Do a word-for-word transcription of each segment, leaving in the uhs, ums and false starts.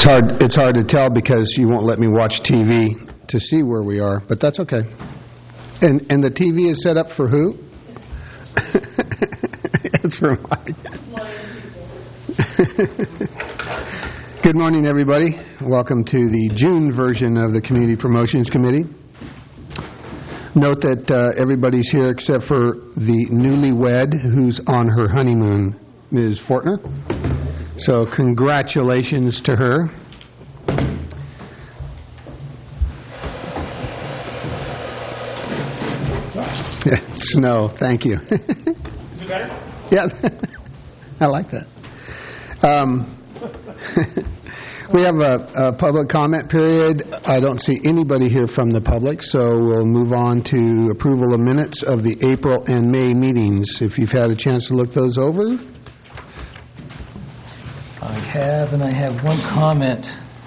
It's hard, it's hard to tell because you won't let me watch T V to see where we are, but that's okay. And and the T V is set up for who? It's for Mike. Good morning, everybody. Welcome to the June version of the Community Promotions Committee. Note that uh, everybody's here except for the newlywed who's on her honeymoon, Miz Fortner. So congratulations to her. Yeah, snow, thank you. Is it better? Yeah, I like that. Um, we have a, a public comment period. I don't see anybody here from the public, so we'll move on to approval of minutes of the April and May meetings. If you've had a chance to look those over. I have, and I have one comment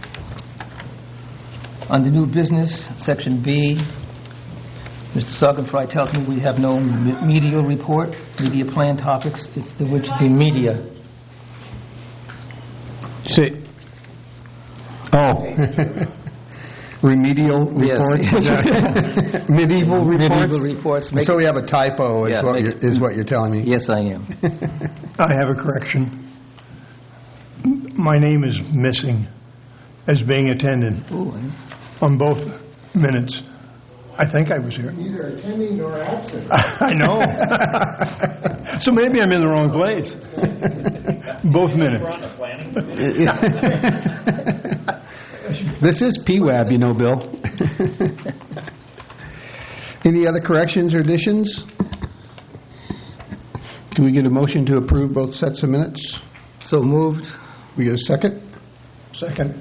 on the new business, section B. Mister Sorgenfrey tells me we have no me- media report, media plan topics. It's the which the media. See. Oh. Remedial reports? Yes. Medieval reports? Medieval reports. Make so we have a typo is, yeah, what, you're, it, is what you're telling me? Yes, I am. I have a correction. My name is missing as being attended Ooh, on both minutes. I think I was here. Neither attending nor absent. I know. So maybe I'm in the wrong place. Both minutes. This is P WAB, you know, Bill. Any other corrections or additions? Can we get a motion to approve both sets of minutes? So moved. We get a second? Second.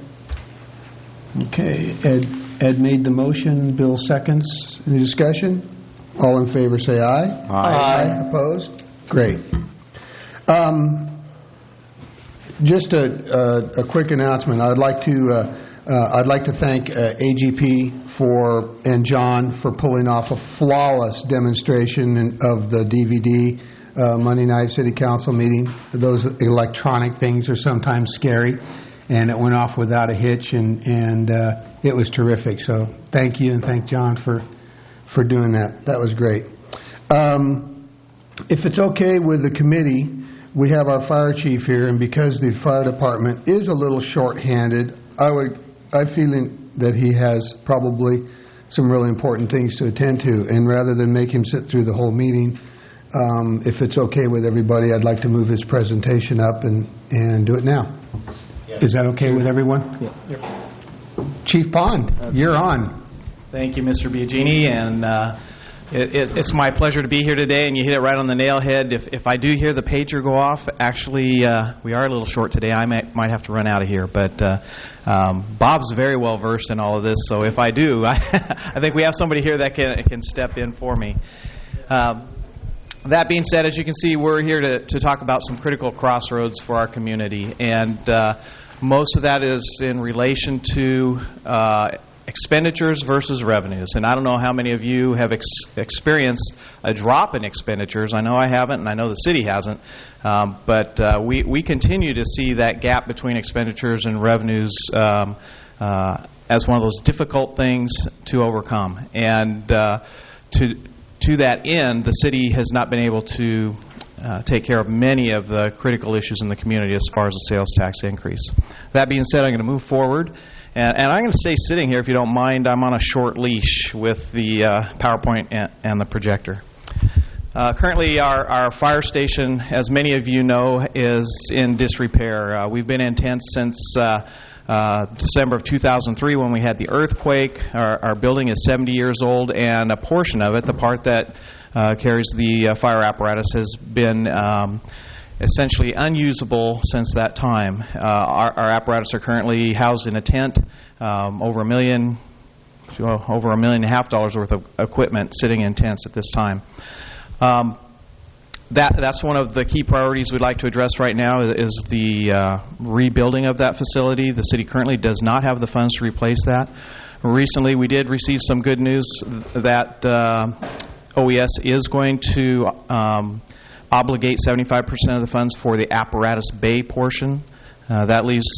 Okay. Ed, Ed made the motion. Bill seconds. Any discussion? All in favor say aye. Aye. Aye. Opposed? Great. Um, just a, a, a quick announcement. I'd like to uh, uh, I'd like to thank uh, A G P for and John for pulling off a flawless demonstration in, of the D V D uh, Monday night City Council meeting. Those electronic things are sometimes scary, and it went off without a hitch, and and uh, it was terrific. So thank you, and thank John for for doing that. That was great. Um, if it's okay with the committee, we have our fire chief here, and because the fire department is a little short-handed, I would I'm feeling that he has probably some really important things to attend to, and rather than make him sit through the whole meeting, um, if it's okay with everybody, I'd like to move his presentation up and, and do it now. Yeah. Is that okay with everyone? Yeah. Yep. Chief Pond, okay. You're on. Thank you, Mister Biagini, and uh, it, it, it's my pleasure to be here today, and you hit it right on the nail head. If, if I do hear the pager go off, actually, uh, we are a little short today. I might, might have to run out of here, but uh, um, Bob's very well versed in all of this, so if I do, I, I think we have somebody here that can, can step in for me. Um, that being said, as you can see, we're here to, to talk about some critical crossroads for our community, and uh, most of that is in relation to uh, expenditures versus revenues. And I don't know how many of you have ex- experienced a drop in expenditures. I know I haven't, and I know the city hasn't. Um, but uh, we, we continue to see that gap between expenditures and revenues um, uh, as one of those difficult things to overcome. And uh, to to that end, the city has not been able to uh, take care of many of the critical issues in the community as far as the sales tax increase. That being said, I'm going to move forward. And, and I'm going to stay sitting here, if you don't mind. I'm on a short leash with the uh, PowerPoint and, and the projector. Uh, currently, our, our fire station, as many of you know, is in disrepair. Uh, we've been in tents since uh, uh, December of two thousand three when we had the earthquake. Our, our building is seventy years old, and a portion of it, the part that uh, carries the uh, fire apparatus, has been Um, essentially unusable since that time. Uh, our, our apparatus are currently housed in a tent, um, over a million, well, over a million and a half dollars worth of equipment sitting in tents at this time. Um, that that's one of the key priorities we'd like to address right now is, is the uh, rebuilding of that facility. The city currently does not have the funds to replace that. Recently, we did receive some good news that uh, O E S is going to um, obligate seventy-five percent of the funds for the apparatus bay portion. Uh, that leaves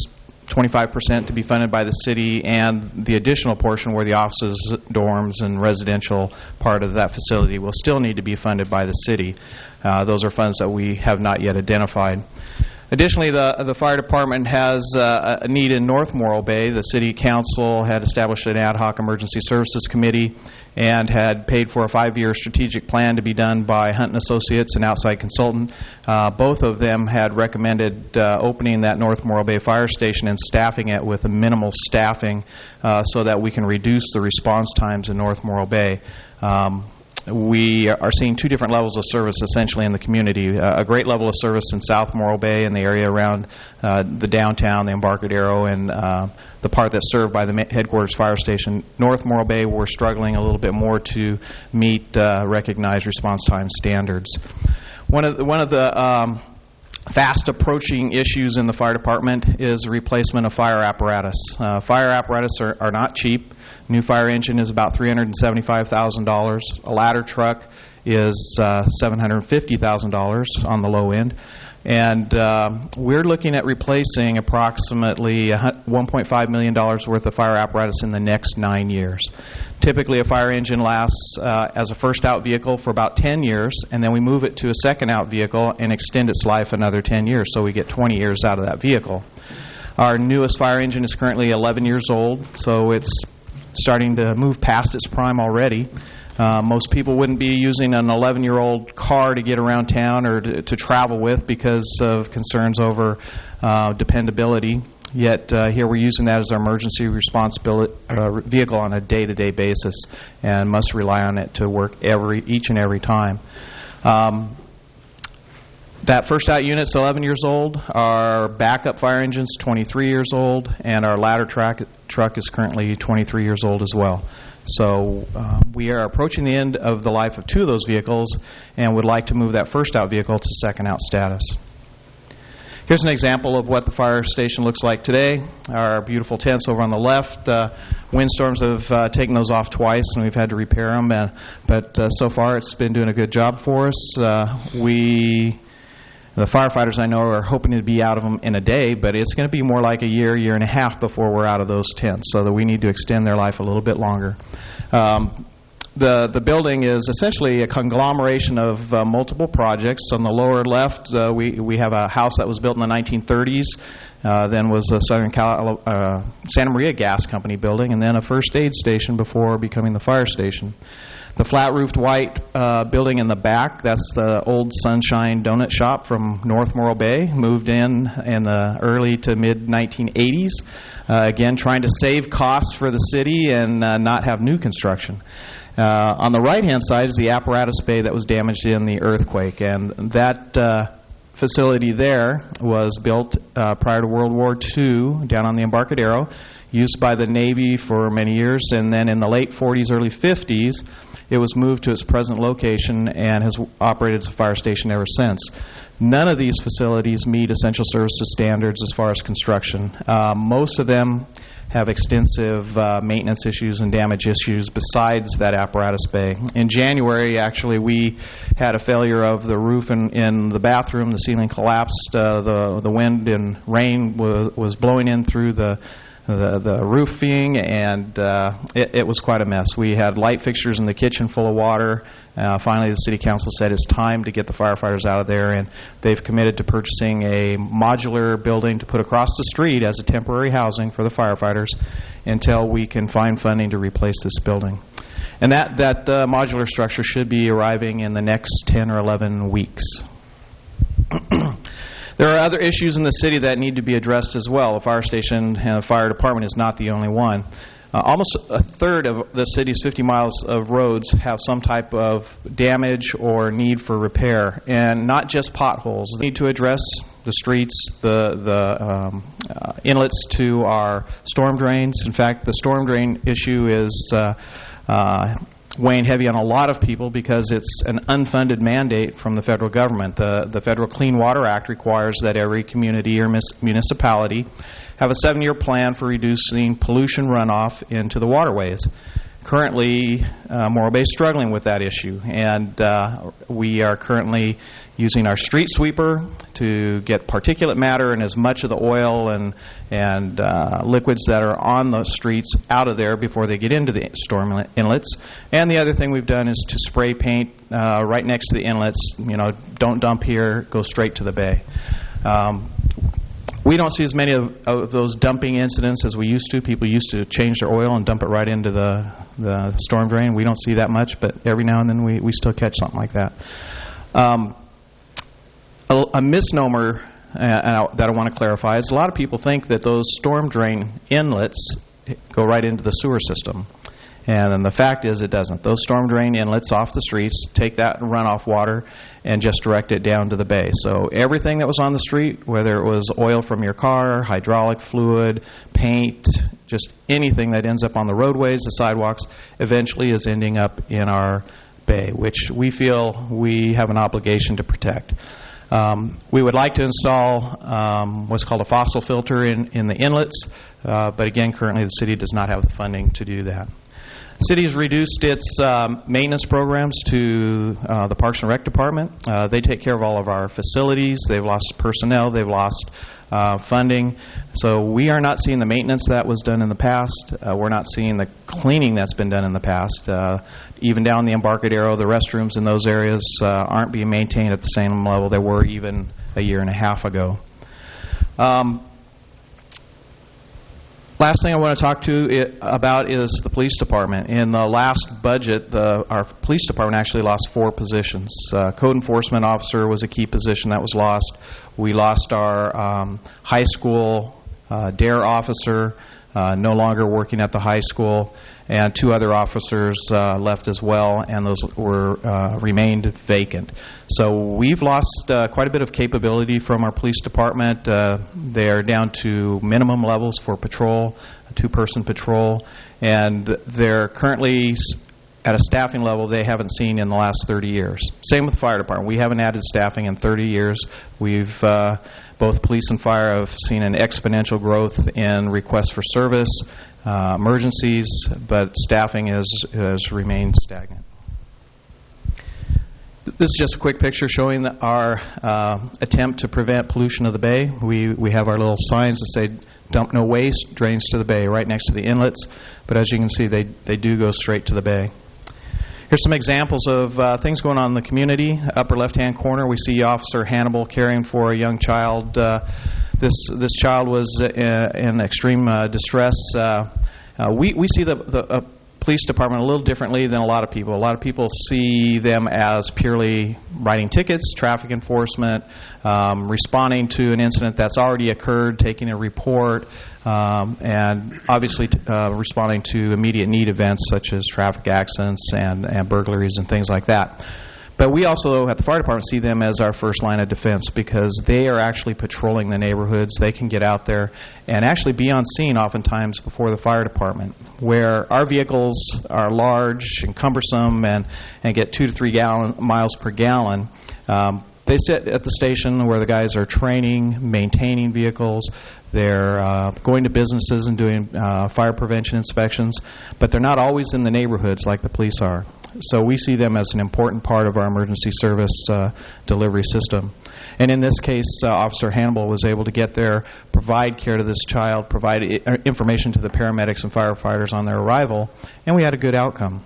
twenty-five percent to be funded by the city, and the additional portion where the offices, dorms, and residential part of that facility will still need to be funded by the city. Uh, those are funds that we have not yet identified. Additionally, the the fire department has uh, a need in North Morro Bay. The city council had established an ad hoc emergency services committee and had paid for a five-year strategic plan to be done by Hunt and Associates, an outside consultant. Uh, both of them had recommended uh, opening that North Morro Bay fire station and staffing it with a minimal staffing uh, so that we can reduce the response times in North Morro Bay. Um, We are seeing two different levels of service essentially in the community. Uh, a great level of service in South Morro Bay and the area around uh, the downtown, the Embarcadero, and uh, the part that's served by the headquarters fire station. North Morro Bay, we're struggling a little bit more to meet uh, recognized response time standards. One of the, one of the um, fast approaching issues in the fire department is the replacement of fire apparatus. Uh, fire apparatus are, are not cheap. New fire engine is about three hundred seventy-five thousand dollars. A ladder truck is uh, seven hundred fifty thousand dollars on the low end. And uh, we're looking at replacing approximately one point five million dollars worth of fire apparatus in the next nine years. Typically, a fire engine lasts uh, as a first-out vehicle for about ten years, and then we move it to a second-out vehicle and extend its life another ten years, so we get twenty years out of that vehicle. Our newest fire engine is currently eleven years old, so it's starting to move past its prime already. Uh, most people wouldn't be using an eleven-year-old car to get around town or to, to travel with because of concerns over uh, dependability. Yet uh, here we're using that as our emergency response uh, vehicle on a day-to-day basis and must rely on it to work every each and every time. Um, That first out unit's eleven years old. Our backup fire engine's twenty-three years old, and our ladder track, truck is currently twenty-three years old as well. So um, we are approaching the end of the life of two of those vehicles and would like to move that first out vehicle to second out status. Here's an example of what the fire station looks like today. Our beautiful tents over on the left. Uh, windstorms have uh, taken those off twice, and we've had to repair them. Uh, but uh, so far, it's been doing a good job for us. Uh, we... The firefighters I know are hoping to be out of them in a day, but it's going to be more like a year, year and a half before we're out of those tents, so that we need to extend their life a little bit longer. Um, the the building is essentially a conglomeration of uh, multiple projects. On the lower left, uh, we we have a house that was built in the nineteen thirties, uh, then was a Southern Cal- uh, Santa Maria Gas Company building, and then a first aid station before becoming the fire station. The flat-roofed white uh, building in the back, that's the old Sunshine Donut Shop from North Morro Bay, moved in in the early to mid nineteen eighties. Uh, again, trying to save costs for the city and uh, not have new construction. Uh, on the right-hand side is the apparatus bay that was damaged in the earthquake, and that uh, facility there was built uh, prior to World War Two down on the Embarcadero, used by the Navy for many years, and then in the late forties, early fifties, it was moved to its present location and has operated as a fire station ever since. None of these facilities meet essential services standards as far as construction. Uh, most of them have extensive uh, maintenance issues and damage issues besides that apparatus bay. In January, actually, we had a failure of the roof in, in the bathroom. The ceiling collapsed. Uh, the, the wind and rain was, was blowing in through the The, the roofing, and uh, it, it was quite a mess. We had light fixtures in the kitchen full of water. Uh, finally, the City Council said it's time to get the firefighters out of there, and they've committed to purchasing a modular building to put across the street as a temporary housing for the firefighters until we can find funding to replace this building. And that, that uh, modular structure should be arriving in the next ten or eleven weeks. There are other issues in the city that need to be addressed as well. The fire station and the fire department is not the only one. Uh, almost a third of the city's fifty miles of roads have some type of damage or need for repair, and not just potholes. They need to address the streets, the, the um, uh, inlets to our storm drains. In fact, the storm drain issue is uh, uh, weighing heavy on a lot of people because it's an unfunded mandate from the federal government. The, the Federal Clean Water Act requires that every community or mis- municipality have a seven-year plan for reducing pollution runoff into the waterways. currently, uh, Morro Bay is struggling with that issue, and uh, we are currently using our street sweeper to get particulate matter and as much of the oil and and uh, liquids that are on the streets out of there before they get into the storm inlets. And the other thing we've done is to spray paint uh, right next to the inlets. You know, don't dump here, go straight to the bay. Um, we don't see as many of, of those dumping incidents as we used to. People used to change their oil and dump it right into the, the storm drain. We don't see that much, but every now and then we, we still catch something like that. Um, A, a misnomer uh, that I want to clarify is a lot of people think that those storm drain inlets go right into the sewer system. And then the fact is it doesn't. Those storm drain inlets off the streets take that runoff water and just direct it down to the bay. So everything that was on the street, whether it was oil from your car, hydraulic fluid, paint, just anything that ends up on the roadways, the sidewalks, eventually is ending up in our bay, which we feel we have an obligation to protect. Um, we would like to install um, what's called a fossil filter in, in the inlets, uh, but again, currently the city does not have the funding to do that. The city has reduced its um, maintenance programs to uh, the Parks and Rec Department. Uh, they take care of all of our facilities. They've lost personnel. They've lost uh, funding. So we are not seeing the maintenance that was done in the past. Uh, we're not seeing the cleaning that's been done in the past. Uh, even down the Embarcadero, the restrooms in those areas uh, aren't being maintained at the same level they were even a year and a half ago. Um, Last thing I want to talk to it about is the police department. In the last budget, the, our police department actually lost four positions. Uh, code enforcement officer was a key position that was lost. We lost our um, high school uh, D A R E officer, uh, no longer working at the high school, and two other officers uh, left as well, and those were uh, remained vacant. So we've lost uh, quite a bit of capability from our police department. Uh, they are down to minimum levels for patrol, a two-person patrol, and they're currently at a staffing level they haven't seen in the last thirty years. Same with the fire department. We haven't added staffing in thirty years. We've uh, both police and fire have seen an exponential growth in requests for service, uh, emergencies, but staffing has, has remained stagnant. This is just a quick picture showing our uh, attempt to prevent pollution of the bay. We we have our little signs that say dump no waste, drains to the bay, right next to the inlets, but as you can see, they, they do go straight to the bay. Here's some examples of uh, things going on in the community. Upper left-hand corner, we see Officer Hannibal caring for a young child. Uh, this this child was uh, in extreme uh, distress. Uh, uh, we, we see the, the uh, police department a little differently than a lot of people. A lot of people see them as purely writing tickets, traffic enforcement, um, responding to an incident that's already occurred, taking a report, um, and obviously t- uh, responding to immediate need events such as traffic accidents and, and burglaries and things like that. But we also, at the fire department, see them as our first line of defense because they are actually patrolling the neighborhoods. They can get out there and actually be on scene oftentimes before the fire department, where our vehicles are large and cumbersome and, and get two to three gallon, miles per gallon. Um, they sit at the station where the guys are training, maintaining vehicles. They're uh, going to businesses and doing uh, fire prevention inspections, but they're not always in the neighborhoods like the police are. So we see them as an important part of our emergency service uh, delivery system. And in this case, uh, Officer Hannibal was able to get there, provide care to this child, provide I- information to the paramedics and firefighters on their arrival, and we had a good outcome.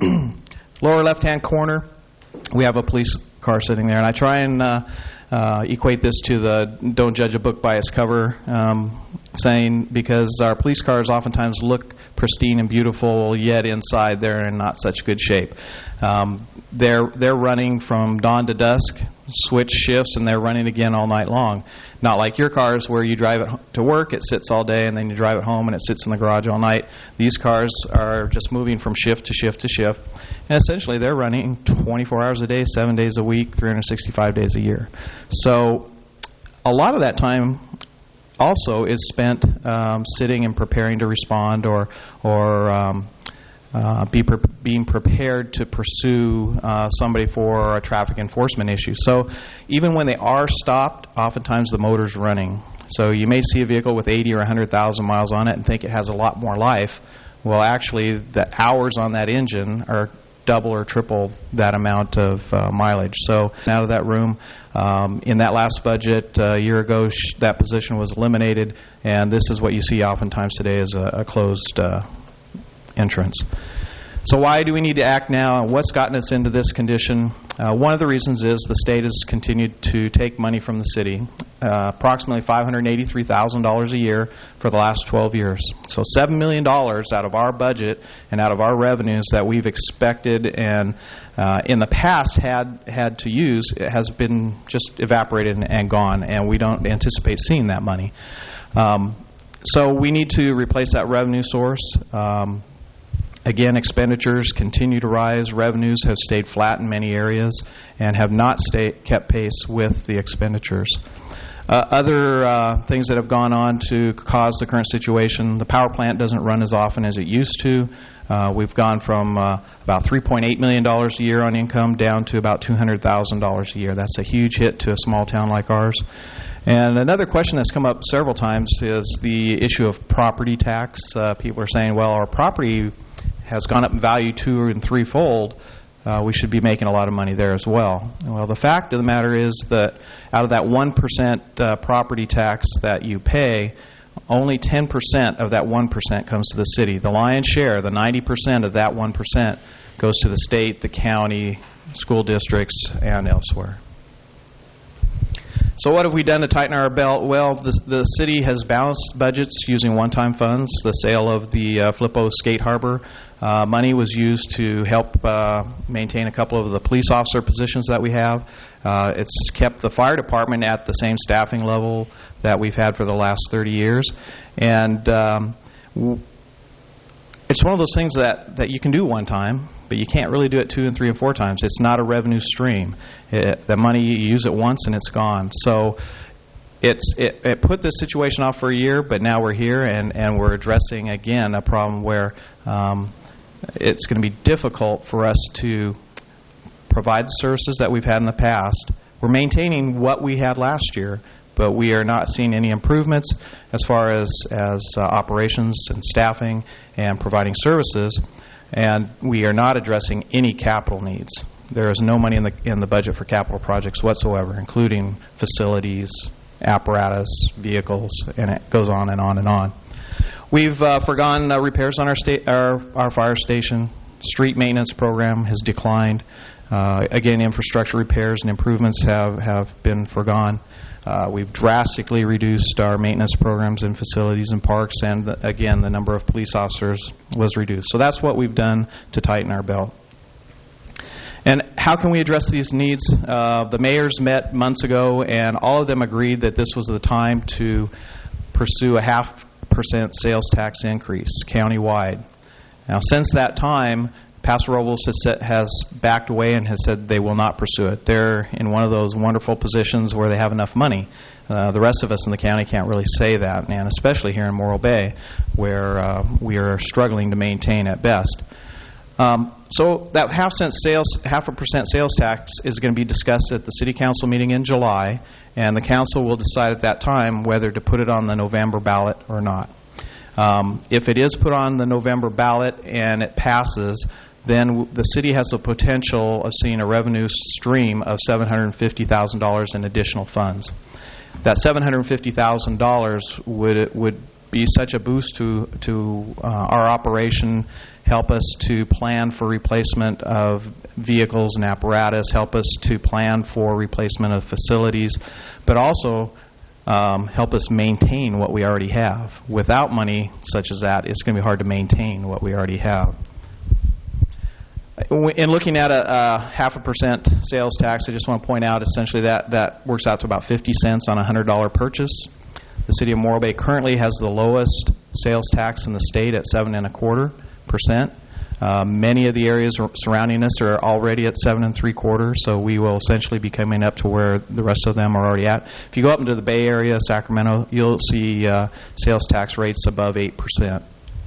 Lower left-hand corner, we have a police car sitting there, and I try and uh, uh, equate this to the don't judge a book by its cover um, saying, because our police cars oftentimes look pristine and beautiful, yet inside they're in not such good shape. Um, they're they're running from dawn to dusk, switch shifts, and they're running again all night long. Not like your cars where you drive it to work, it sits all day, and then you drive it home and it sits in the garage all night. These cars are just moving from shift to shift to shift, and essentially they're running twenty-four hours a day, seven days a week, three hundred sixty-five days a year. So a lot of that time also is spent um, sitting and preparing to respond or or um, uh, be pre- being prepared to pursue uh, somebody for a traffic enforcement issue. So even when they are stopped, oftentimes the motor's running. So you may see a vehicle with eighty or one hundred thousand miles on it and think it has a lot more life. Well, actually, the hours on that engine are double or triple that amount of uh, mileage. So out of that room, um, in that last budget uh, a year ago, sh- that position was eliminated, and this is what you see oftentimes today as a, a closed uh, entrance. So why do we need to act now, and what's gotten us into this condition? Uh, one of the reasons is the state has continued to take money from the city, uh, approximately five hundred eighty-three thousand dollars a year for the last twelve years. So seven million dollars out of our budget and out of our revenues that we've expected and uh, in the past had had to use has been just evaporated and, and gone, and we don't anticipate seeing that money. Um, so we need to replace that revenue source. Um, Again, expenditures continue to rise. Revenues have stayed flat in many areas and have not stay, kept pace with the expenditures. Uh, other uh, things that have gone on to cause the current situation, the power plant doesn't run as often as it used to. Uh, we've gone from uh, about three point eight million dollars a year on income down to about two hundred thousand dollars a year. That's a huge hit to a small town like ours. And another question that's come up several times is the issue of property tax. Uh, people are saying, well, our property has gone up in value two and threefold. Uh, we should be making a lot of money there as well. Well, the fact of the matter is that out of that one percent uh, property tax that you pay, only ten percent of that one percent comes to the city. The lion's share, the ninety percent of that one percent, goes to the state, the county, school districts, and elsewhere. So what have we done to tighten our belt? Well, the, the city has balanced budgets using one-time funds. The sale of the uh, Flippo Skate Harbor uh, money was used to help uh, maintain a couple of the police officer positions that we have. Uh, it's kept the fire department at the same staffing level that we've had for the last thirty years. And um, w- it's one of those things that, that you can do one time, but you can't really do it two and three and four times. It's not a revenue stream. It, the money, you use it once and it's gone. So it's it, it put this situation off for a year, but now we're here and, and we're addressing, again, a problem where um, it's going to be difficult for us to provide the services that we've had in the past. We're maintaining what we had last year, but we are not seeing any improvements as far as, as uh, operations and staffing and providing services. And we are not addressing any capital needs. There is no money in the in the budget for capital projects whatsoever, including facilities, apparatus, vehicles, and it goes on and on and on. We've uh, forgone uh, repairs on our, sta- our our fire station. Street maintenance program has declined. Uh, again, infrastructure repairs and improvements have, have been forgone. Uh, we've drastically reduced our maintenance programs in facilities and parks, and the, again, the number of police officers was reduced. So that's what we've done to tighten our belt. And how can we address these needs? Uh, the mayors met months ago, and all of them agreed that this was the time to pursue a half percent sales tax increase countywide. Now, since that time, Paso Robles has, set, has backed away and has said they will not pursue it. They're in one of those wonderful positions where they have enough money. Uh, the rest of us in the county can't really say that, and especially here in Morro Bay, where uh, we are struggling to maintain at best. Um, so that half cent sales, half a percent sales tax is going to be discussed at the City Council meeting in July, and the council will decide at that time whether to put it on the November ballot or not. Um, if it is put on the November ballot and it passes, then w- the city has the potential of seeing a revenue stream of seven hundred fifty thousand dollars in additional funds. That seven hundred fifty thousand dollars would would be such a boost to to uh, our operation, help us to plan for replacement of vehicles and apparatus, help us to plan for replacement of facilities, but also um, help us maintain what we already have. Without money such as that, it's going to be hard to maintain what we already have. In looking at a, a half a percent sales tax, I just want to point out essentially that that works out to about fifty cents on a one hundred dollars purchase. The city of Morro Bay currently has the lowest sales tax in the state at seven and a quarter percent. Uh, many of the areas surrounding us are already at seven and three quarters, so we will essentially be coming up to where the rest of them are already at. If you go up into the Bay Area, Sacramento, you'll see uh, sales tax rates above eight percent.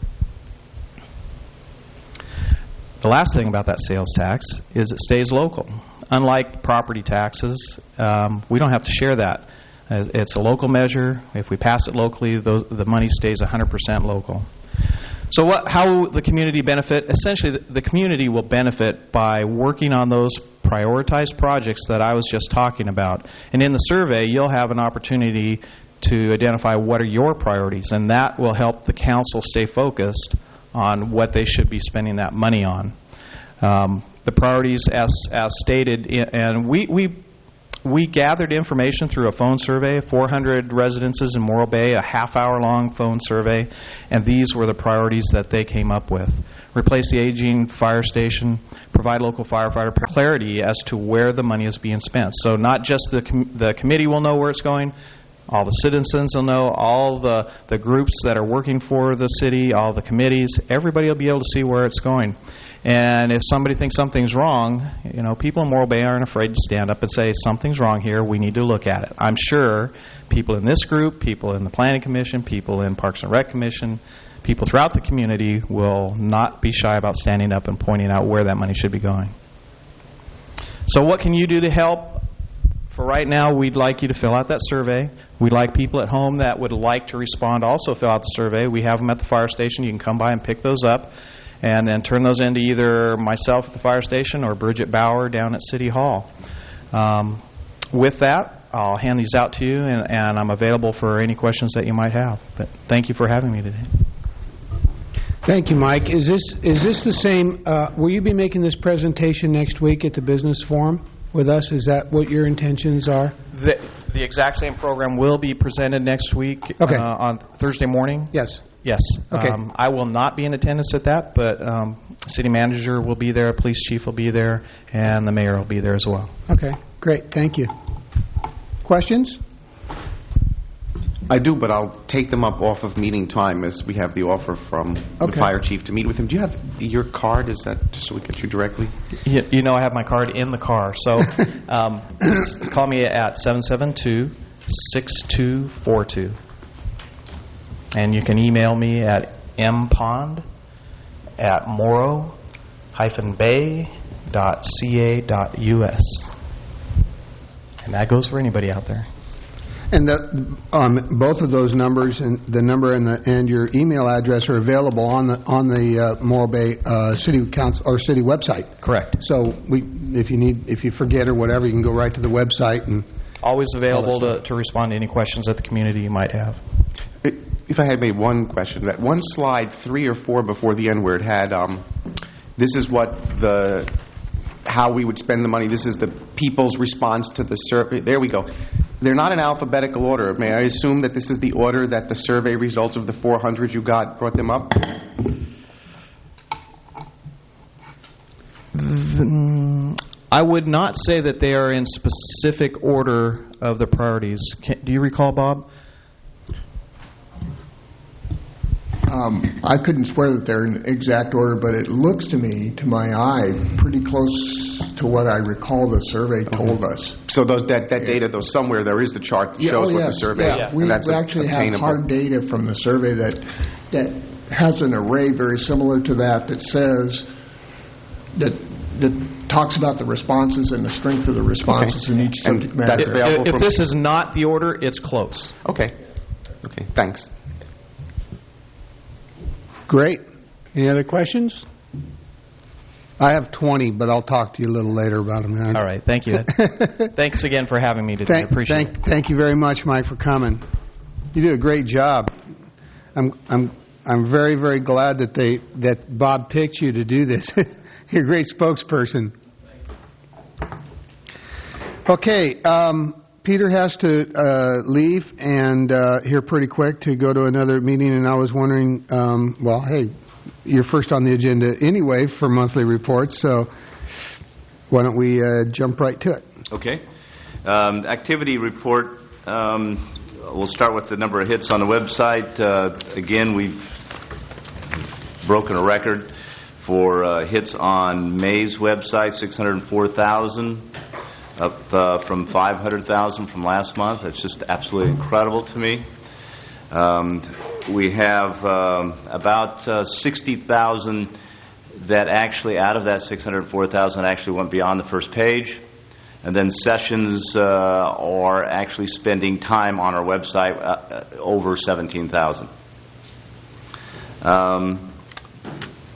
The last thing about that sales tax is it stays local. Unlike property taxes, um, we don't have to share that. It's a local measure. If we pass it locally, those, the money stays one hundred percent local. So what, how will the community benefit? Essentially, the, the community will benefit by working on those prioritized projects that I was just talking about. And in the survey, you'll have an opportunity to identify what are your priorities, and that will help the council stay focused on what they should be spending that money on. Um, the priorities, as as stated, and we we we gathered information through a phone survey, four hundred residences in Morro Bay, a half-hour-long phone survey, and these were the priorities that they came up with. Replace the aging fire station, provide local firefighter clarity as to where the money is being spent. So not just the com- the committee will know where it's going, all the citizens will know, all the, the groups that are working for the city, all the committees, everybody will be able to see where it's going. And if somebody thinks something's wrong, you know, people in Morro Bay aren't afraid to stand up and say, something's wrong here, we need to look at it. I'm sure people in this group, people in the Planning Commission, people in Parks and Rec Commission, people throughout the community will not be shy about standing up and pointing out where that money should be going. So what can you do to help? For right now, we'd like you to fill out that survey. We'd like people at home that would like to respond also fill out the survey. We have them at the fire station. You can come by and pick those up and then turn those into either myself at the fire station or Bridget Bauer down at City Hall. Um, with that, I'll hand these out to you, and, and I'm available for any questions that you might have. But thank you for having me today. Thank you, Mike. Is this is this the same? Uh, will you be making this presentation next week at the business forum with us? Is that what your intentions are? The, the exact same program will be presented next week Okay. uh, on Thursday morning. Yes. Yes. Okay. Um, I will not be in attendance at that, but um, city manager will be there, police chief will be there, and the mayor will be there as well. Okay. Great. Thank you. Questions? I do, but I'll take them up off of meeting time as we have the offer from the Okay. fire chief to meet with him. Do you have your card? Is that just so we get you directly? You, you know I have my card in the car, so um, just call me at seven seven two, six two four two. And you can email me at mpond at morro dash bay dot c a dot u s. And that goes for anybody out there. And the, um, both of those numbers, and the number and the and your email address, are available on the on the uh, Morro Bay uh, City Council or city website. Correct. So we, if you need, if you forget or whatever, you can go right to the website and. Always available All that to, to respond to any questions that the community might have. If I had made one question, that one slide three or four before the end where it had, um, this is what the, how we would spend the money, this is the people's response to the survey. There we go. They're not in alphabetical order. May I assume that this is the order that the survey results of the four hundred you got brought them up? I would not say that they are in specific order of the priorities. Can, do you recall, Bob? Um, I couldn't swear that they're in exact order, but it looks to me, to my eye, pretty close to what I recall the survey told us. So those that, that data, though, somewhere there is the chart that Yeah, shows oh, what yes, the survey, yeah. We and that's actually have obtainable. hard data from the survey that that has an array very similar to that that says that that talks about the responses and the strength of the responses Okay. in each And subject matter. that's available If, if from- this is not the order, it's close. Okay. Okay, thanks. Great. Any other questions? I have twenty, but I'll talk to you a little later about them. All right. Thank you. Thanks again for having me today. I Thank, appreciate thank, it. thank you very much, Mike, for coming. You do a great job. I'm I'm I'm very very glad that they that Bob picked you to do this. You're a great spokesperson. Okay, um, Peter has to uh, leave and uh, here pretty quick to go to another meeting, and I was wondering, um, well, hey, you're first on the agenda anyway for monthly reports, so why don't we uh, jump right to it? Okay. Um, activity report. Um, we'll start with the number of hits on the website. Uh, again, we've broken a record for uh, hits on May's website, six hundred four thousand, up uh, from five hundred thousand from last month. It's just absolutely incredible to me. Um, we have um, about uh, sixty thousand that actually, out of that six hundred four thousand, actually went beyond the first page. And then sessions uh, are actually spending time on our website, uh, uh, over seventeen thousand. Um,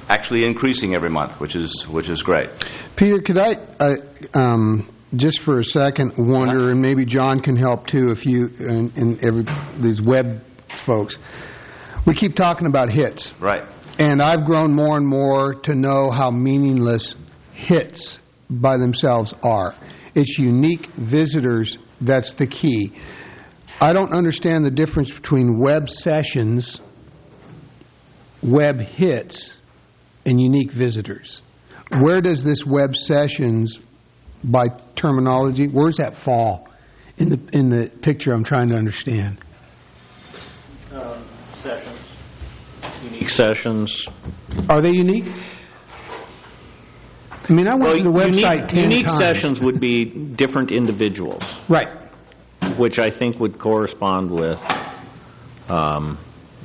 actually increasing every month, which is which is great. Peter, could I, uh, um, just for a second, wonder, and maybe John can help too, if you and, and every these web folks. We keep talking about hits, Right. and I've grown more and more to know how meaningless hits by themselves are. It's unique visitors that's the key. I don't understand the difference between web sessions, web hits, and unique visitors. Where does this web sessions, by terminology, where does that fall in the in the picture I'm trying to understand? Um, sessions, unique sessions. Are they unique? I mean, I went to the website unique, ten unique times. sessions would be different individuals, Right. which I think would correspond with um,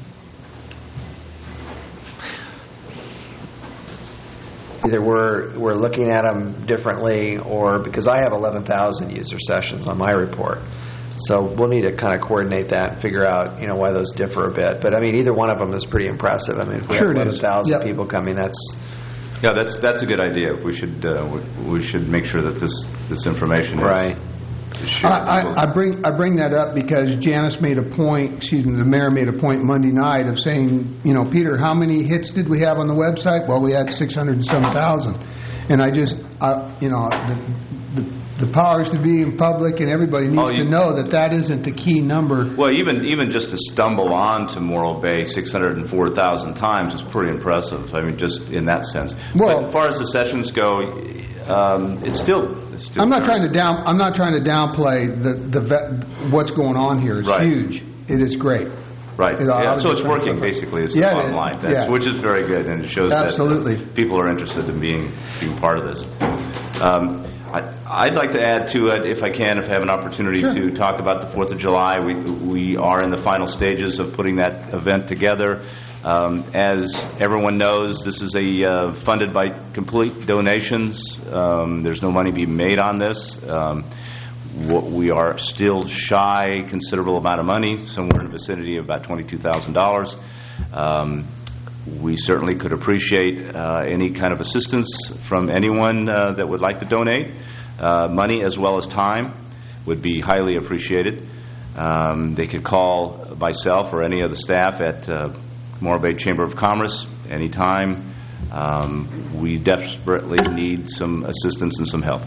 either we're we're looking at them differently, or because I have eleven thousand user sessions on my report, so we'll need to kind of coordinate that and figure out, you know, why those differ a bit. But I mean, either one of them is pretty impressive. I mean, if we Sure have it is. eleven thousand Yep. people coming, that's Yeah, that's that's a good idea. We should uh, we, we should make sure that this this information is, right. is shared. I, I, I bring I bring that up because Janice made a point, excuse me, the mayor made a point Monday night of saying, you know, Peter, how many hits did we have on the website? Well, we had six hundred and some thousand. And I just, I, you know, the, the, the powers to be in public and everybody needs Oh, you- to know that that isn't the key number. Well, even even just to stumble on to Morro Bay six hundred four thousand times is pretty impressive. I mean, just in that sense. Well- but as far as the sessions go, um, it's still. It's still I'm not trying to down. I'm not trying to downplay the the vet, what's going on here. It's Right. huge. It is great. Right. You know, I Yeah, was so just it's trying to working, clarify. basically, is Yeah, the it bottom is. line. That's, Yeah. which is very good, and it shows Absolutely. that people are interested in being being part of this. Um, I, I'd like to add to it, if I can, if I have an opportunity Sure. to talk about the fourth of July. We, we are in the final stages of putting that event together. Um, as everyone knows, this is a uh, funded by complete donations. Um, there's no money being made on this. Um, what we are still shy a considerable amount of money, somewhere in the vicinity of about twenty-two thousand dollars. Um, we certainly could appreciate uh, any kind of assistance from anyone uh, that would like to donate. Uh, money as well as time would be highly appreciated. Um, they could call myself or any of the staff at uh, Morro Bay Chamber of Commerce anytime. Um, we desperately need some assistance and some help.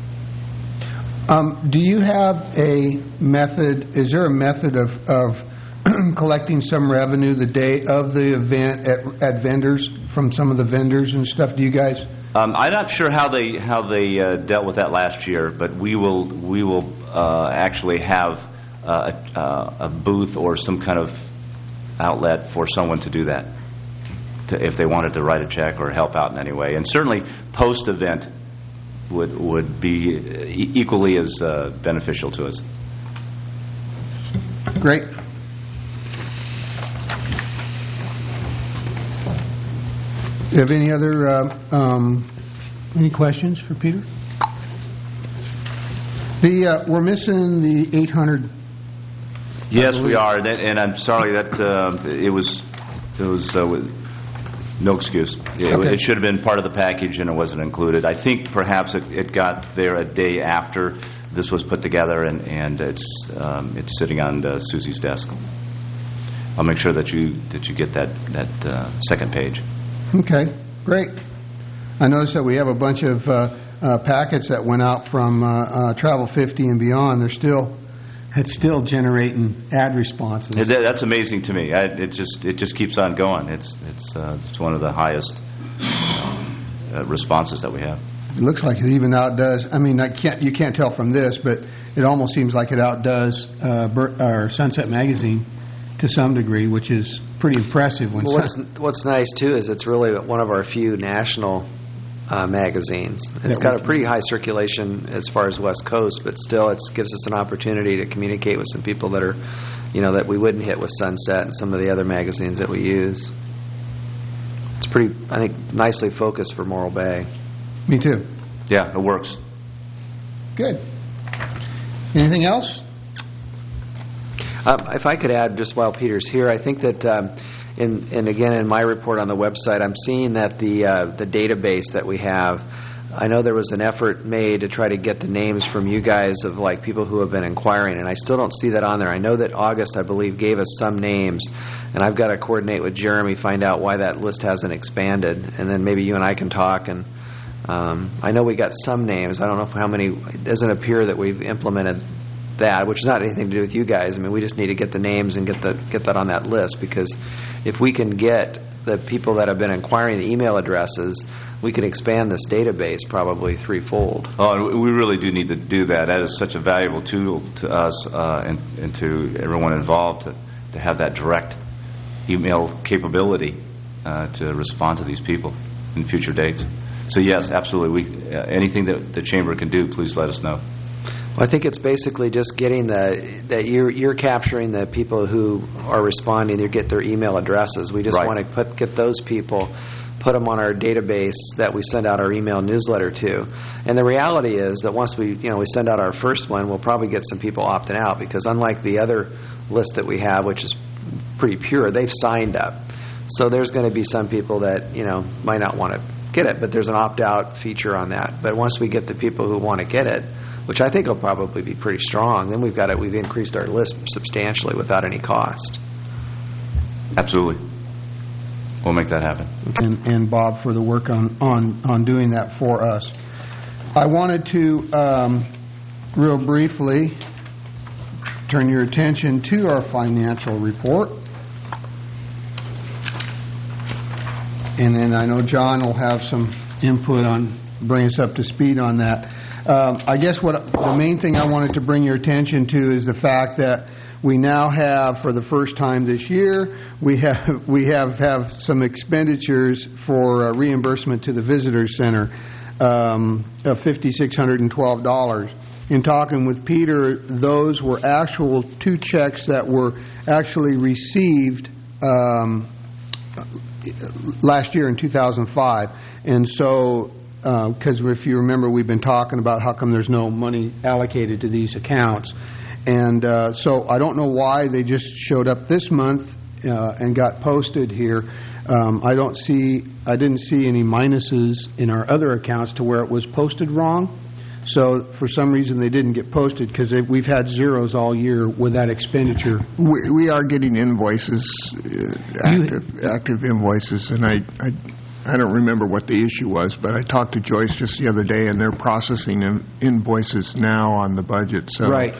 Um, do you have a method, is there a method of, of collecting some revenue the day of the event at, at vendors, from some of the vendors and stuff? Do you guys? Um, I'm not sure how they how they uh, dealt with that last year, but we will we will uh, actually have uh, a, a booth or some kind of outlet for someone to do that, to, if they wanted to write a check or help out in any way. And certainly post-event would would be e- equally as uh, beneficial to us. Great. Do you have any other, uh, um, any questions for Peter? The, uh, we're missing the eight hundred. Yes, we are, and, and I'm sorry that uh, it was it was uh, with- no excuse. It, Okay. it should have been part of the package, and it wasn't included. I think perhaps it, it got there a day after this was put together, and and it's um, it's sitting on uh, Susie's desk. I'll make sure that you that you get that that uh, second page. Okay, great. I noticed that we have a bunch of uh, uh, packets that went out from uh, uh, Travel fifty and beyond. They're still, it's still generating ad responses. It- that's amazing to me. I, it just it just keeps on going. It's it's uh, it's one of the highest uh, responses that we have. It looks like it even outdoes, I mean, I can't, you can't tell from this, but it almost seems like it outdoes uh, Bur- or Sunset Magazine to some degree, which is pretty impressive. When Well, what's Sun- what's nice too is it's really one of our few national uh, magazines. It's That got we a pretty high circulation as far as West Coast, but still, it gives us an opportunity to communicate with some people that are, you know, that we wouldn't hit with Sunset and some of the other magazines that we use. It's pretty, I think, nicely focused for Morro Bay. Me too. Yeah, it works. Good. Anything else? Um, if I could add, just while Peter's here, I think that um, in, and again, in my report on the website, I'm seeing that the uh, the database that we have, I know there was an effort made to try to get the names from you guys of like people who have been inquiring, and I still don't see that on there. I know that August, I believe, gave us some names, and I've got to coordinate with Jeremy, find out why that list hasn't expanded, and then maybe you and I can talk. And um, I know we got some names. I don't know how many. It doesn't appear that we've implemented that, which is not anything to do with you guys. I mean, we just need to get the names and get the get that on that list, because if we can get the people that have been inquiring the email addresses, we can expand this database probably threefold. Oh, and we really do need to do that. That is such a valuable tool to us uh, and, and to everyone involved to, to have that direct email capability uh, to respond to these people in future dates. So yes, absolutely. We, uh, anything that the Chamber can do, please let us know. Well, I think it's basically just getting the that you're you're capturing the people who are responding. They get their email addresses. We just Right. want to put get those people, put them on our database that we send out our email newsletter to. And the reality is that once we you know we send out our first one, we'll probably get some people opting out, because unlike the other list that we have, which is pretty pure, they've signed up. So there's going to be some people that you know might not want to get it, but there's an opt-out feature on that. But once we get the people who want to get it, which I think will probably be pretty strong, then we've got it. We've increased our list substantially without any cost. Absolutely. We'll make that happen. And, and Bob for the work on, on, on doing that for us. I wanted to, um, real briefly, turn your attention to our financial report. And then I know John will have some input on, bring us up to speed on that. Um, I guess what the main thing I wanted to bring your attention to is the fact that we now have, for the first time this year, we have we have, have some expenditures for uh, reimbursement to the Visitors Center um, of five thousand six hundred twelve dollars. In talking with Peter, those were actual two checks that were actually received um, last year in two thousand five. And so because uh, if you remember, we've been talking about how come there's no money allocated to these accounts. And uh, so I don't know why they just showed up this month uh, and got posted here. Um, I don't see, I didn't see any minuses in our other accounts to where it was posted wrong. So for some reason they didn't get posted, because we've had zeros all year with that expenditure. We, we are getting invoices, uh, active, active invoices, and I, I I don't remember what the issue was, but I talked to Joyce just the other day, and they're processing in, invoices now on the budget. So right.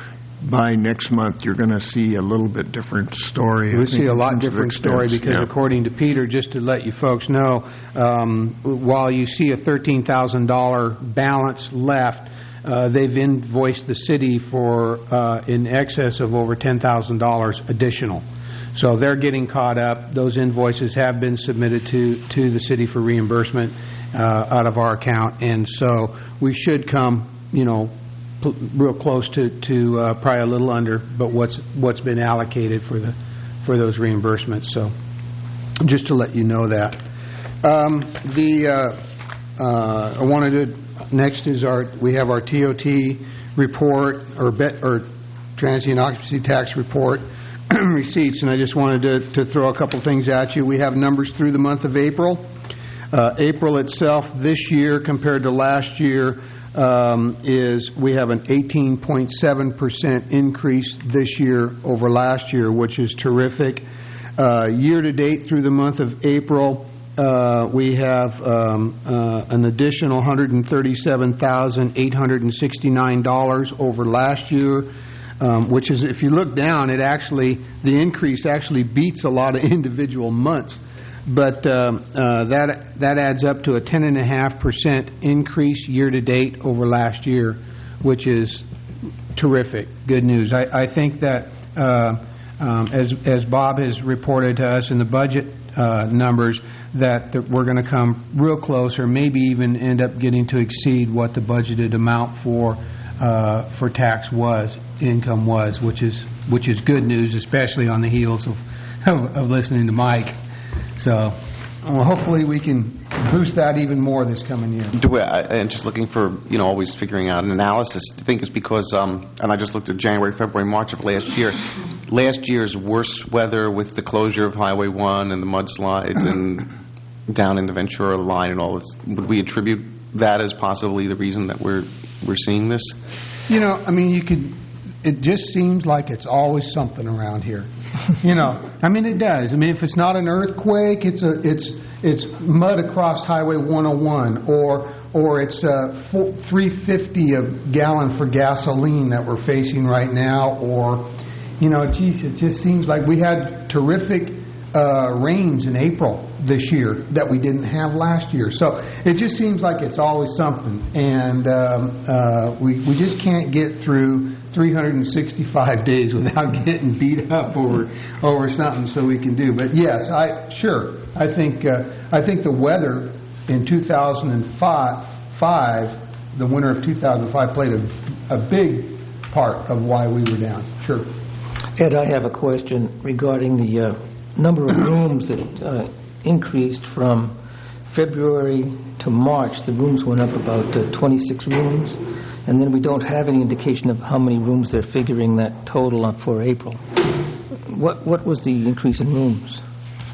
By next month, you're going to see a little bit different story. We'll see a lot different story, because yeah. according to Peter, just to let you folks know, um, while you see a thirteen thousand dollars balance left, uh, they've invoiced the city for uh, in excess of over ten thousand dollars additional. So they're getting caught up. Those invoices have been submitted to, to the city for reimbursement uh, out of our account. And so we should come, you know, p- real close to, to uh, probably a little under, but what's what's been allocated for the for those reimbursements. So just to let you know that. Um, the uh, uh, I wanted to, next is our, we have our T O T report, or, bet, or transient occupancy tax report. Receipts, and I just wanted to, to throw a couple things at you. We have numbers through the month of April. Uh, April itself this year compared to last year um, is we have an eighteen point seven percent increase this year over last year, which is terrific. Uh, year to date through the month of April, uh, we have um, uh, an additional one hundred thirty-seven thousand eight hundred sixty-nine dollars over last year. Um, which is, if you look down, it actually, the increase actually beats a lot of individual months. But um, uh, that that adds up to a ten point five percent increase year-to-date over last year, which is terrific. Good news. I, I think that, uh, um, as, as Bob has reported to us in the budget uh, numbers, that, that we're going to come real close, or maybe even end up getting to exceed what the budgeted amount for Uh, for tax was, income was, which is which is good news, especially on the heels of of, of listening to Mike. So, well, hopefully we can boost that even more this coming year. Do we, I- and just looking for, you know, always figuring out an analysis. I think it's because, um, and I just looked at January, February, March of last year. Last year's worse weather with the closure of Highway one and the mudslides and down in the Ventura line and all this, would we attribute that as possibly the reason that we're we're seeing this? You know, I mean, you could. It just seems like it's always something around here. You know, I mean, it does. I mean, if it's not an earthquake, it's a it's it's mud across Highway one oh one, or or it's uh, three fifty a gallon for gasoline that we're facing right now, or you know, geez, it just seems like we had terrific uh, rains in April this year that we didn't have last year. So it just seems like it's always something, and um, uh, we we just can't get through three hundred sixty-five days without getting beat up over over something so we can do. But yes, I sure I think uh, I think the weather in two thousand five, the winter of two thousand five, played a, a big part of why we were down. Sure. Ed, I have a question regarding the uh, number of rooms that uh, increased from February to March. The rooms went up about uh, twenty-six rooms, and then we don't have any indication of how many rooms they're figuring that total up for April. What what was the increase in rooms?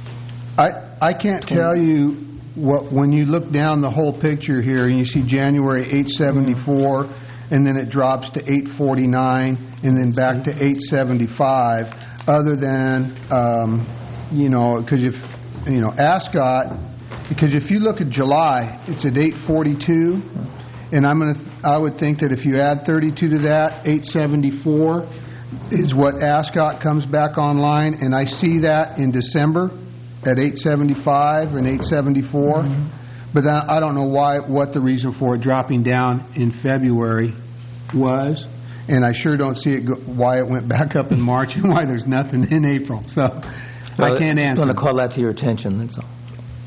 I I can't tell you what, when you look down the whole picture here and you see January eight seventy-four, and then it drops to eight forty-nine, and then back to eight seventy-five, other than, um, you know, because if, you know, Ascot, because if you look at July, it's at eight forty-two, and I'm going to, I would think that if you add thirty-two to that, eight seventy-four is what Ascot comes back online, and I see that in December at eight seventy-five and eight seventy-four, mm-hmm. But then I don't know why, what the reason for it dropping down in February was, and I sure don't see it go, why it went back up in March and why there's nothing in April. So well, I can't answer. I want to call that to your attention. That's all.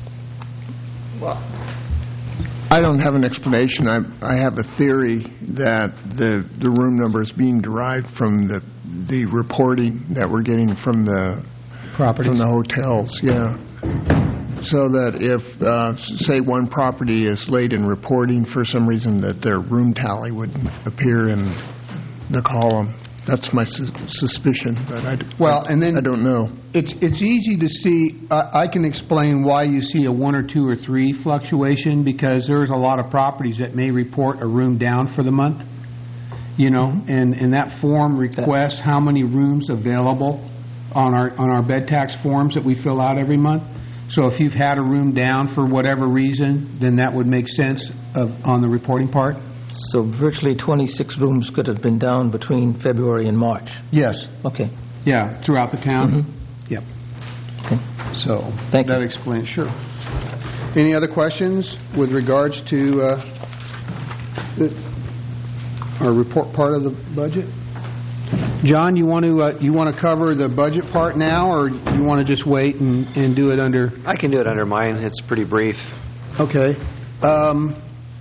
Well, I don't have an explanation. I I have a theory that the the room number is being derived from the the reporting that we're getting from the property from the hotels. Yeah. So that if, uh, say, one property is late in reporting for some reason, that their room tally would appear in the column. That's my su- suspicion, but I, well, and then I don't know. It's it's easy to see. Uh, I can explain why you see a one or two or three fluctuation, because there's a lot of properties that may report a room down for the month. You know, and, and that form requests how many rooms available on our on our bed tax forms that we fill out every month. So if you've had a room down for whatever reason, then that would make sense of, on the reporting part. So virtually twenty-six rooms could have been down between February and March. Yes. Okay. Yeah, throughout the town. Mm-hmm. Yep. Okay. So Thank that you. explains. Sure. Any other questions with regards to uh, the, our report part of the budget? John, you want to uh, you want to cover the budget part now, or you want to just wait and, and do it under? I can do it under mine. It's pretty brief. Okay. Um,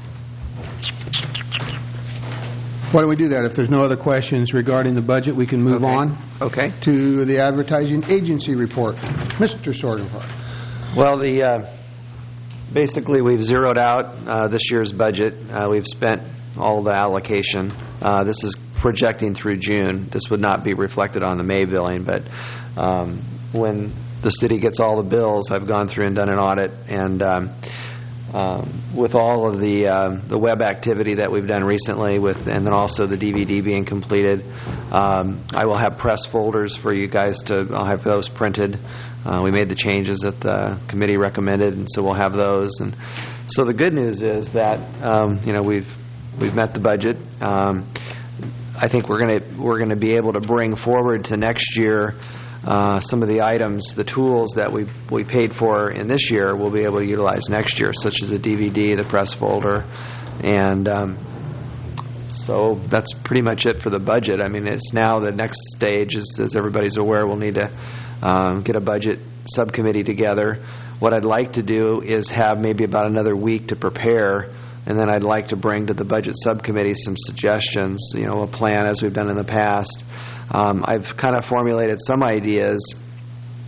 why don't we do that? If there's no other questions regarding the budget, we can move Okay. on Okay. to the advertising agency report. Mister Sorgenfeld. Well, the uh, basically we've zeroed out uh, this year's budget. Uh, we've spent all the allocation. Uh, this is projecting through June. This would not be reflected on the May billing, but um, when the city gets all the bills, I've gone through and done an audit, and um, um, with all of the uh, the web activity that we've done recently, with and then also the D V D being completed, um, I will have press folders for you guys to. I'll have those printed. Uh, we made the changes that the committee recommended, and so we'll have those. And so the good news is that um, you know we've we've met the budget. Um, I think we're going to we're going to be able to bring forward to next year uh, some of the items, the tools that we we paid for in this year. We'll be able to utilize next year, such as the D V D, the press folder, and um, so that's pretty much it for the budget. I mean, it's now the next stage, is, as everybody's aware, we'll need to um, get a budget subcommittee together. What I'd like to do is have maybe about another week to prepare. And then I'd like to bring to the budget subcommittee some suggestions, you know, a plan as we've done in the past. Um, I've kind of formulated some ideas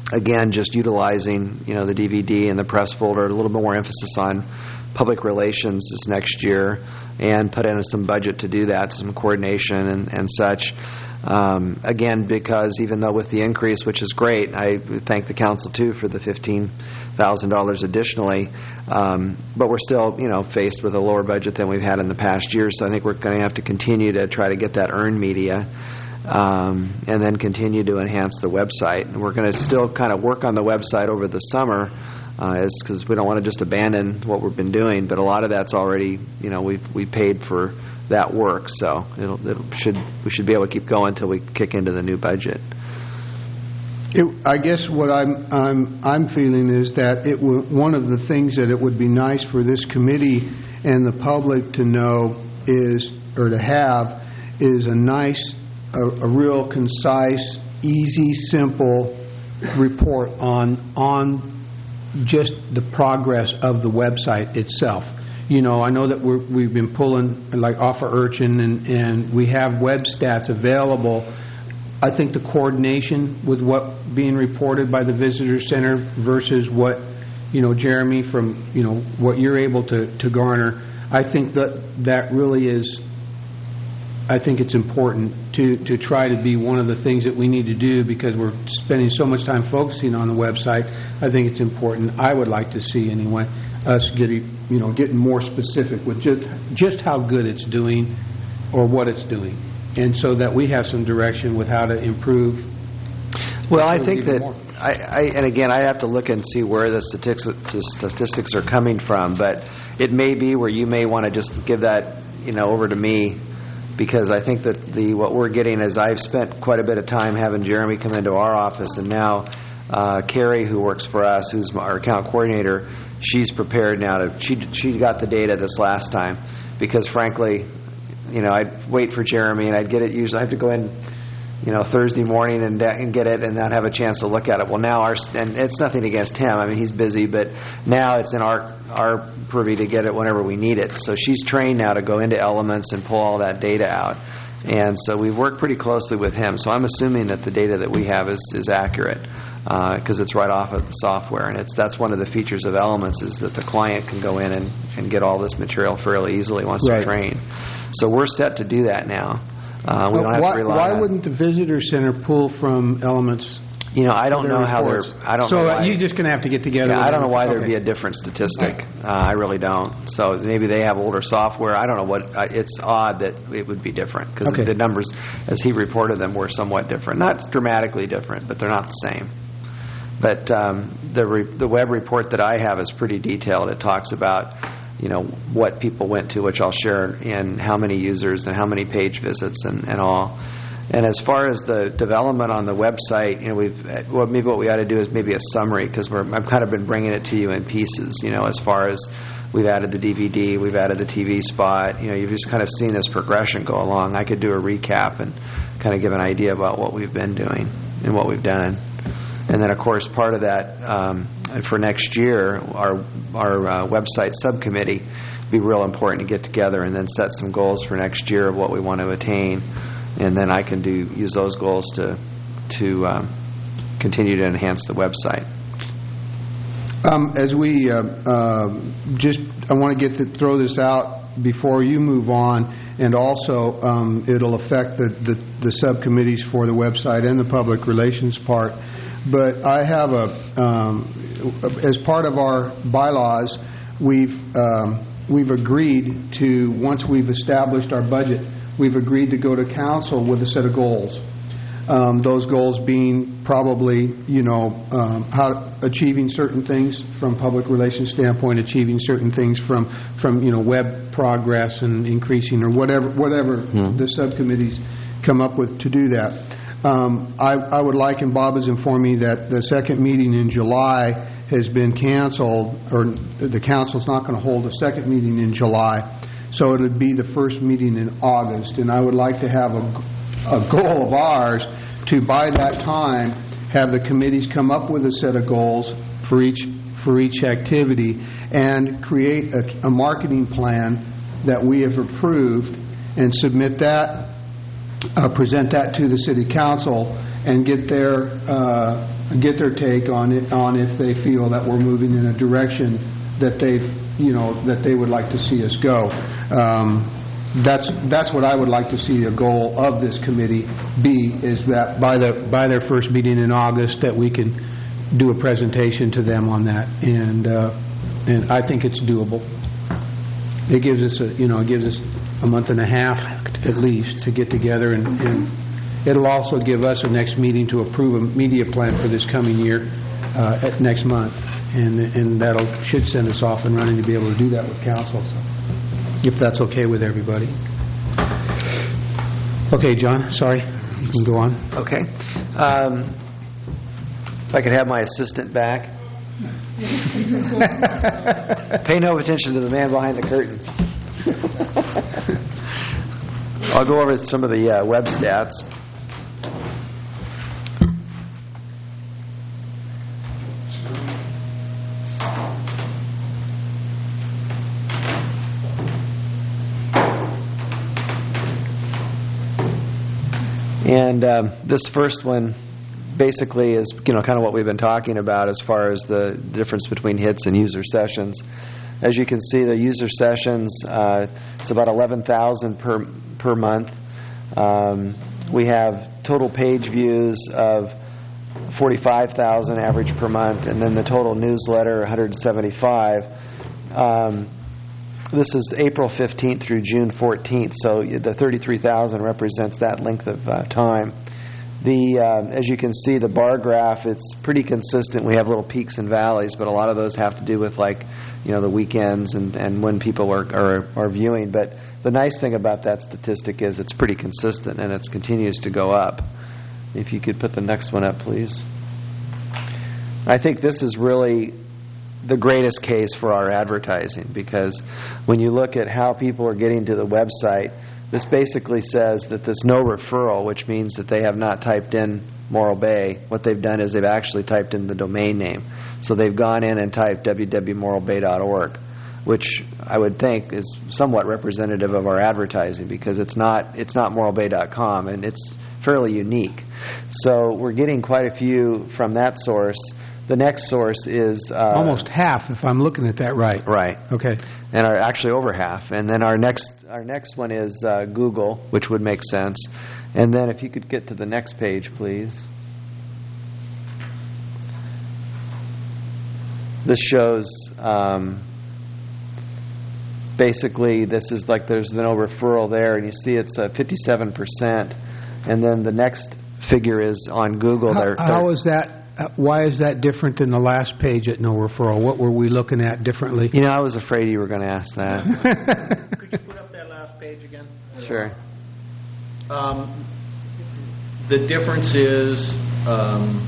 again, just utilizing, you know, the D V D and the press folder, a little bit more emphasis on public relations this next year, and put in some budget to do that, some coordination and, and such. Um, again, because even though with the increase, which is great, I thank the council too for the fifteen thousand dollars additionally, um, but we're still, you know, faced with a lower budget than we've had in the past year. So I think we're going to have to continue to try to get that earned media, um, and then continue to enhance the website. And we're going to still kind of work on the website over the summer, uh, is because we don't want to just abandon what we've been doing. But a lot of that's already, you know, we've we paid for that work, so it'll, it should we should be able to keep going until we kick into the new budget. It, I guess what I'm I'm I'm feeling is that it w- one of the things that it would be nice for this committee and the public to know is, or to have, is a nice, a, a real concise, easy, simple report on on just the progress of the website itself. You know, I know that we're, we've been pulling like Offer Urchin, and, and we have web stats available. I think the coordination with what being reported by the Visitor Center versus what, you know, Jeremy, from, you know, what you're able to, to garner, I think that that really is, I think it's important to, to try to be one of the things that we need to do, because we're spending so much time focusing on the website. I think it's important. I would like to see, anyway, us getting, you know, getting more specific with just just how good it's doing or what it's doing, and so that we have some direction with how to improve. Well, I think that, I, I, and again, I have to look and see where the statistics, the statistics are coming from, but it may be where you may want to just give that, you know, over to me, because I think that the what we're getting is, I've spent quite a bit of time having Jeremy come into our office, and now uh, Carrie, who works for us, who's our account coordinator, she's prepared now to, she she got the data this last time, because frankly, you know, I'd wait for Jeremy and I'd get it, usually I have to go in, you know, Thursday morning and, and get it and not have a chance to look at it. Well, now our, and it's nothing against him, I mean, he's busy, but now it's in our our purview to get it whenever we need it. So she's trained now to go into Elements and pull all that data out. And so we've worked pretty closely with him. So I'm assuming that the data that we have is, is accurate, because uh, it's right off of the software. And it's that's one of the features of Elements, is that the client can go in and, and get all this material fairly easily once Right. they're trained. So we're set to do that now. Uh, we don't have why to rely why on... wouldn't the Visitor Center pull from Elements? You know, I don't know how they're... reports? I don't so know uh, why, you're just going to have to get together. Yeah, I don't know why okay. there'd be a different statistic. Uh, I really don't. So maybe they have older software. I don't know what. Uh, it's odd that it would be different, because Okay. the numbers, as he reported them, were somewhat different. Not dramatically different, but they're not the same. But um, the re- the web report that I have is pretty detailed. It talks about, you know, what people went to, which I'll share, and how many users and how many page visits and, and all. And as far as the development on the website, you know, we've well, maybe what we ought to do is maybe a summary, because we're I've kind of been bringing it to you in pieces. You know, as far as we've added the D V D, we've added the T V spot. You know, you've just kind of seen this progression go along. I could do a recap and kind of give an idea about what we've been doing and what we've done. And then, of course, part of that um, for next year, our our uh, website subcommittee will be real important to get together and then set some goals for next year of what we want to attain. And then I can do use those goals to to um, continue to enhance the website. Um, as we uh, uh, just, I want to get to throw this out before you move on, and also um, it'll affect the, the, the subcommittees for the website and the public relations part. But I have a, um, as part of our bylaws, we've um, we've agreed to, once we've established our budget, we've agreed to go to council with a set of goals. Um, those goals being probably, you know, um, how achieving certain things from public relations standpoint, achieving certain things from, from you know, web progress and increasing, or whatever whatever hmm. the subcommittees come up with to do that. Um, I, I would like, and Bob has informed me, that the second meeting in July has been canceled, or the council's not going to hold a second meeting in July. So it would be the first meeting in August, and I would like to have a, a goal of ours to, by that time, have the committees come up with a set of goals for each for each activity, and create a, a marketing plan that we have approved, and submit that, uh, present that to the City Council, and get their uh, get their take on it, on if they feel that we're moving in a direction that they, you know, that they would like to see us go. Um, that's that's what I would like to see a goal of this committee be, is that by the by their first meeting in August that we can do a presentation to them on that, and uh, and I think it's doable. It gives us a you know it gives us a month and a half at least to get together, and, and it'll also give us a next meeting to approve a media plan for this coming year uh, at next month, and and that'll should send us off and running to be able to do that with council, so, if that's okay with everybody. Okay, John, sorry, you can go on. Okay. Um, if I could have my assistant back. Pay no attention to the man behind the curtain. I'll go over some of the uh, web stats. And um, this first one basically is, you know, kind of what we've been talking about as far as the difference between hits and user sessions. As you can see, the user sessions, uh, it's about eleven thousand per per month. Um, we have total page views of forty-five thousand average per month, and then the total newsletter, one hundred seventy-five. Um, this is April fifteenth through June fourteenth, so the thirty-three thousand represents that length of uh, time. The uh, as you can see, the bar graph, it's pretty consistent. We have little peaks and valleys, but a lot of those have to do with, like, you know, the weekends and, and when people are, are are viewing. But the nice thing about that statistic is it's pretty consistent, and it continues to go up. If you could put the next one up, please. I think this is really the greatest case for our advertising, because when you look at how people are getting to the website, this basically says that there's no referral, which means that they have not typed in Morro Bay. What they've done is they've actually typed in the domain name. So they've gone in and typed w w w dot morro bay dot org, which I would think is somewhat representative of our advertising, because it's not it's not morro bay dot com, and it's fairly unique. So we're getting quite a few from that source. The next source is uh, almost half, if I'm looking at that right. Right. Okay. And our actually over half. And then our next our next one is uh, Google, which would make sense. And then if you could get to the next page, please. This shows um, basically this is like there's no referral there, and you see it's uh, fifty-seven percent. And then the next figure is on Google. How, they're, they're, how is that? Uh, why is that different than the last page at no referral? What were we looking at differently? You know, I was afraid you were going to ask that. Could you put up that last page again? Sure. Um, the difference is... Um,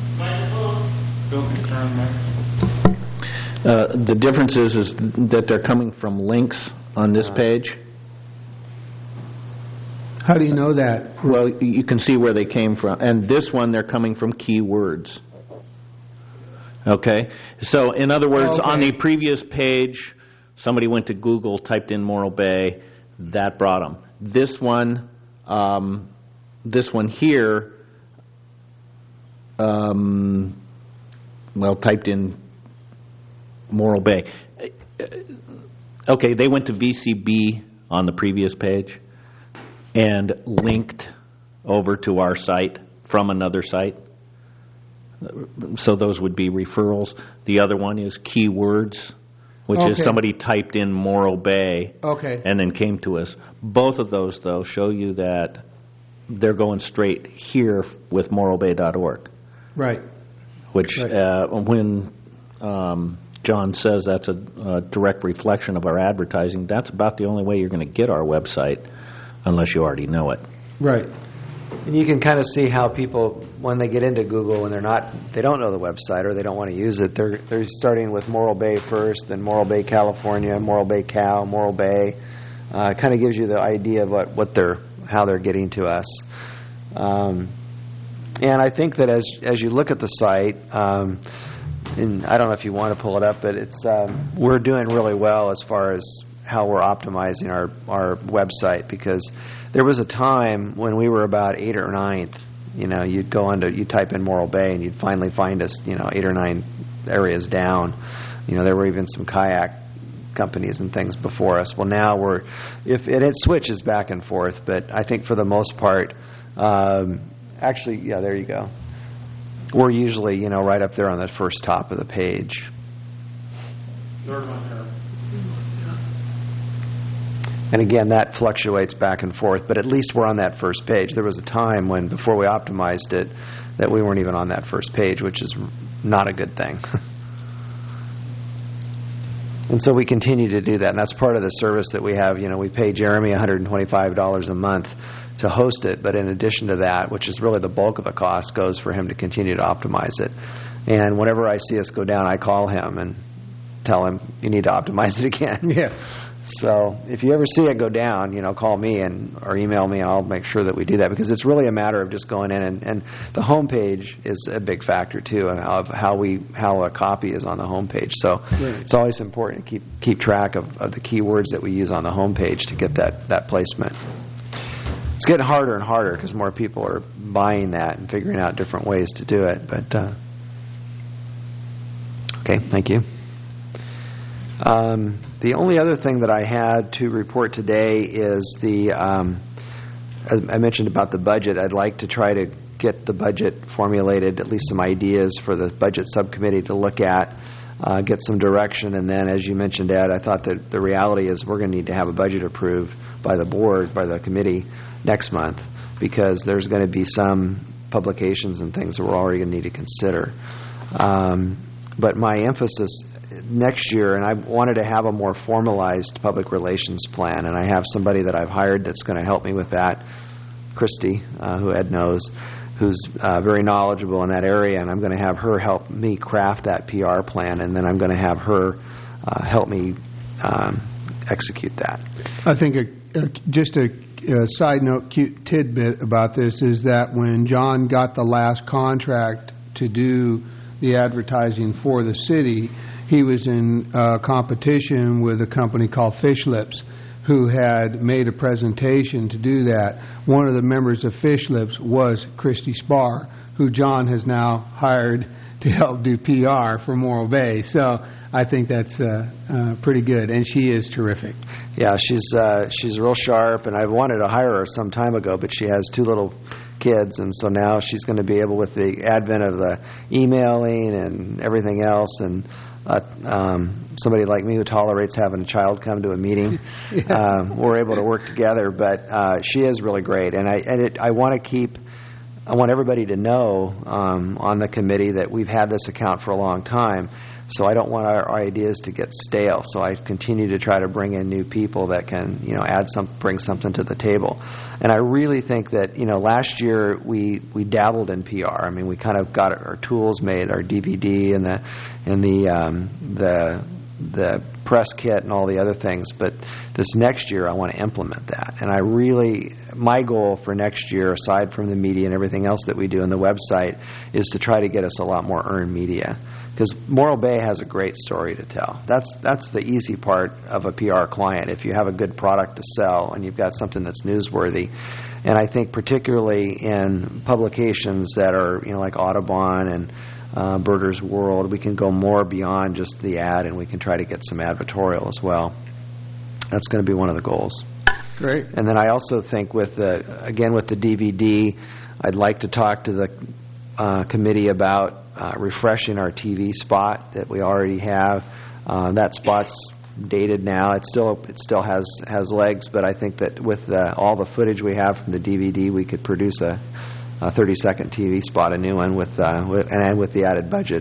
uh, the difference is, is that they're coming from links on this page. How do you know that? Well, you can see where they came from. And this one, they're coming from keywords. Okay? So, in other words, okay. on the previous page, somebody went to Google, typed in Morro Bay, that brought them. This one, um, this one here, um, well, typed in Morro Bay. Okay, they went to V C B on the previous page and linked over to our site from another site. So those would be referrals. The other one is keywords, which okay. is somebody typed in Morro Bay okay. and then came to us. Both of those, though, show you that they're going straight here with morro bay dot org. Right. Which, right. Uh, when um, John says that's a, a direct reflection of our advertising, that's about the only way you're going to get our website, unless you already know it. Right. And you can kind of see how people, when they get into Google, when they're not, they don't know the website or they don't want to use it, they're they're starting with Morro Bay first, then Morro Bay, California, Morro Bay, Cal, Morro Bay. Uh, it kind of gives you the idea of what, what they're, how they're getting to us. Um, and I think that as as you look at the site, um, and I don't know if you want to pull it up, but it's um, we're doing really well as far as how we're optimizing our, our website, because there was a time when we were about eighth or ninth You know, you'd go under, you type in Morro Bay, and you'd finally find us, you know, eight or nine areas down. You know, there were even some kayak companies and things before us. Well, now we're, if and it switches back and forth, but I think for the most part, um, actually, yeah, there you go. We're usually, you know, right up there on the first top of the page. And again, that fluctuates back and forth, but at least we're on that first page. There was a time when, before we optimized it, that we weren't even on that first page, which is not a good thing. And so we continue to do that, and that's part of the service that we have. You know, we pay Jeremy one hundred twenty-five dollars a month to host it, but in addition to that, which is really the bulk of the cost, goes for him to continue to optimize it. And whenever I see us go down, I call him and tell him, you need to optimize it again. Yeah. So if you ever see it go down, you know, call me and or email me, and I'll make sure that we do that, because it's really a matter of just going in, and, and the homepage is a big factor too of how we how a copy is on the homepage. So right. It's always important to keep keep track of, of the keywords that we use on the homepage to get that, that placement. It's getting harder and harder because more people are buying that and figuring out different ways to do it. But uh, okay, thank you. Um, the only other thing that I had to report today is the, um, as I mentioned about the budget, I'd like to try to get the budget formulated, at least some ideas for the budget subcommittee to look at, uh, get some direction, and then, as you mentioned, Ed, I thought that the reality is we're going to need to have a budget approved by the board, by the committee, next month, because there's going to be some publications and things that we're already going to need to consider. Um, but my emphasis next year, and I wanted to have a more formalized public relations plan, and I have somebody that I've hired that's going to help me with that, Christy, uh, who Ed knows, who's uh, very knowledgeable in that area, and I'm going to have her help me craft that P R plan, and then I'm going to have her uh, help me um, execute that. I think a, a, just a, a side note, cute tidbit about this is that when John got the last contract to do the advertising for the city, he was in uh, competition with a company called Fish Lips, who had made a presentation to do that. One of the members of Fish Lips was Christy Spar, who John has now hired to help do P R for Morro Bay. So I think that's uh, uh, pretty good, and she is terrific. Yeah, she's uh, she's real sharp, and I wanted to hire her some time ago, but she has two little kids, and so now she's going to be able, with the advent of the emailing and everything else, and Uh, um, somebody like me who tolerates having a child come to a meeting, yeah. um, we're able to work together. But uh, she is really great, and I and it, I want to keep. I want everybody to know um, on the committee that we've had this account for a long time. So I don't want our, our ideas to get stale. So I continue to try to bring in new people that can, you know, add some, bring something to the table. And I really think that, you know, last year we, we dabbled in P R. I mean, we kind of got our tools made, our D V D and the and the um, the the press kit and all the other things. But this next year, I want to implement that. And I really, my goal for next year, aside from the media and everything else that we do on the website, is to try to get us a lot more earned media. Because Morro Bay has a great story to tell. That's that's the easy part of a P R client. If you have a good product to sell and you've got something that's newsworthy, and I think particularly in publications that are, you know, like Audubon and uh, Birders World, we can go more beyond just the ad, and we can try to get some advertorial as well. That's going to be one of the goals. Great. And then I also think with the again with the D V D, I'd like to talk to the uh, committee about Uh, refreshing our T V spot that we already have. Uh, that spot's dated now. It still it still has has legs, but I think that with the, all the footage we have from the D V D, we could produce a, a thirty second T V spot, a new one, with, uh, with and, and with the added budget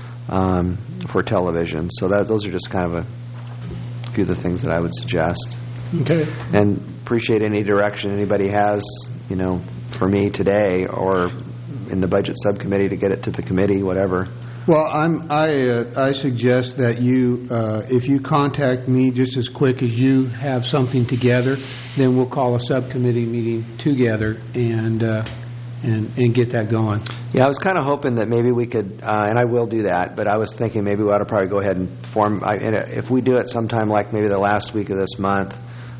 um, for television. So that those are just kind of a few of the things that I would suggest. Okay. And appreciate any direction anybody has, you know, for me today or in the budget subcommittee to get it to the committee, whatever. Well, I'm, I uh, I suggest that you, uh, if you contact me just as quick as you have something together, then we'll call a subcommittee meeting together and uh, and and get that going. Yeah, I was kind of hoping that maybe we could, uh, and I will do that, but I was thinking maybe we ought to probably go ahead and form, I, and if we do it sometime like maybe the last week of this month,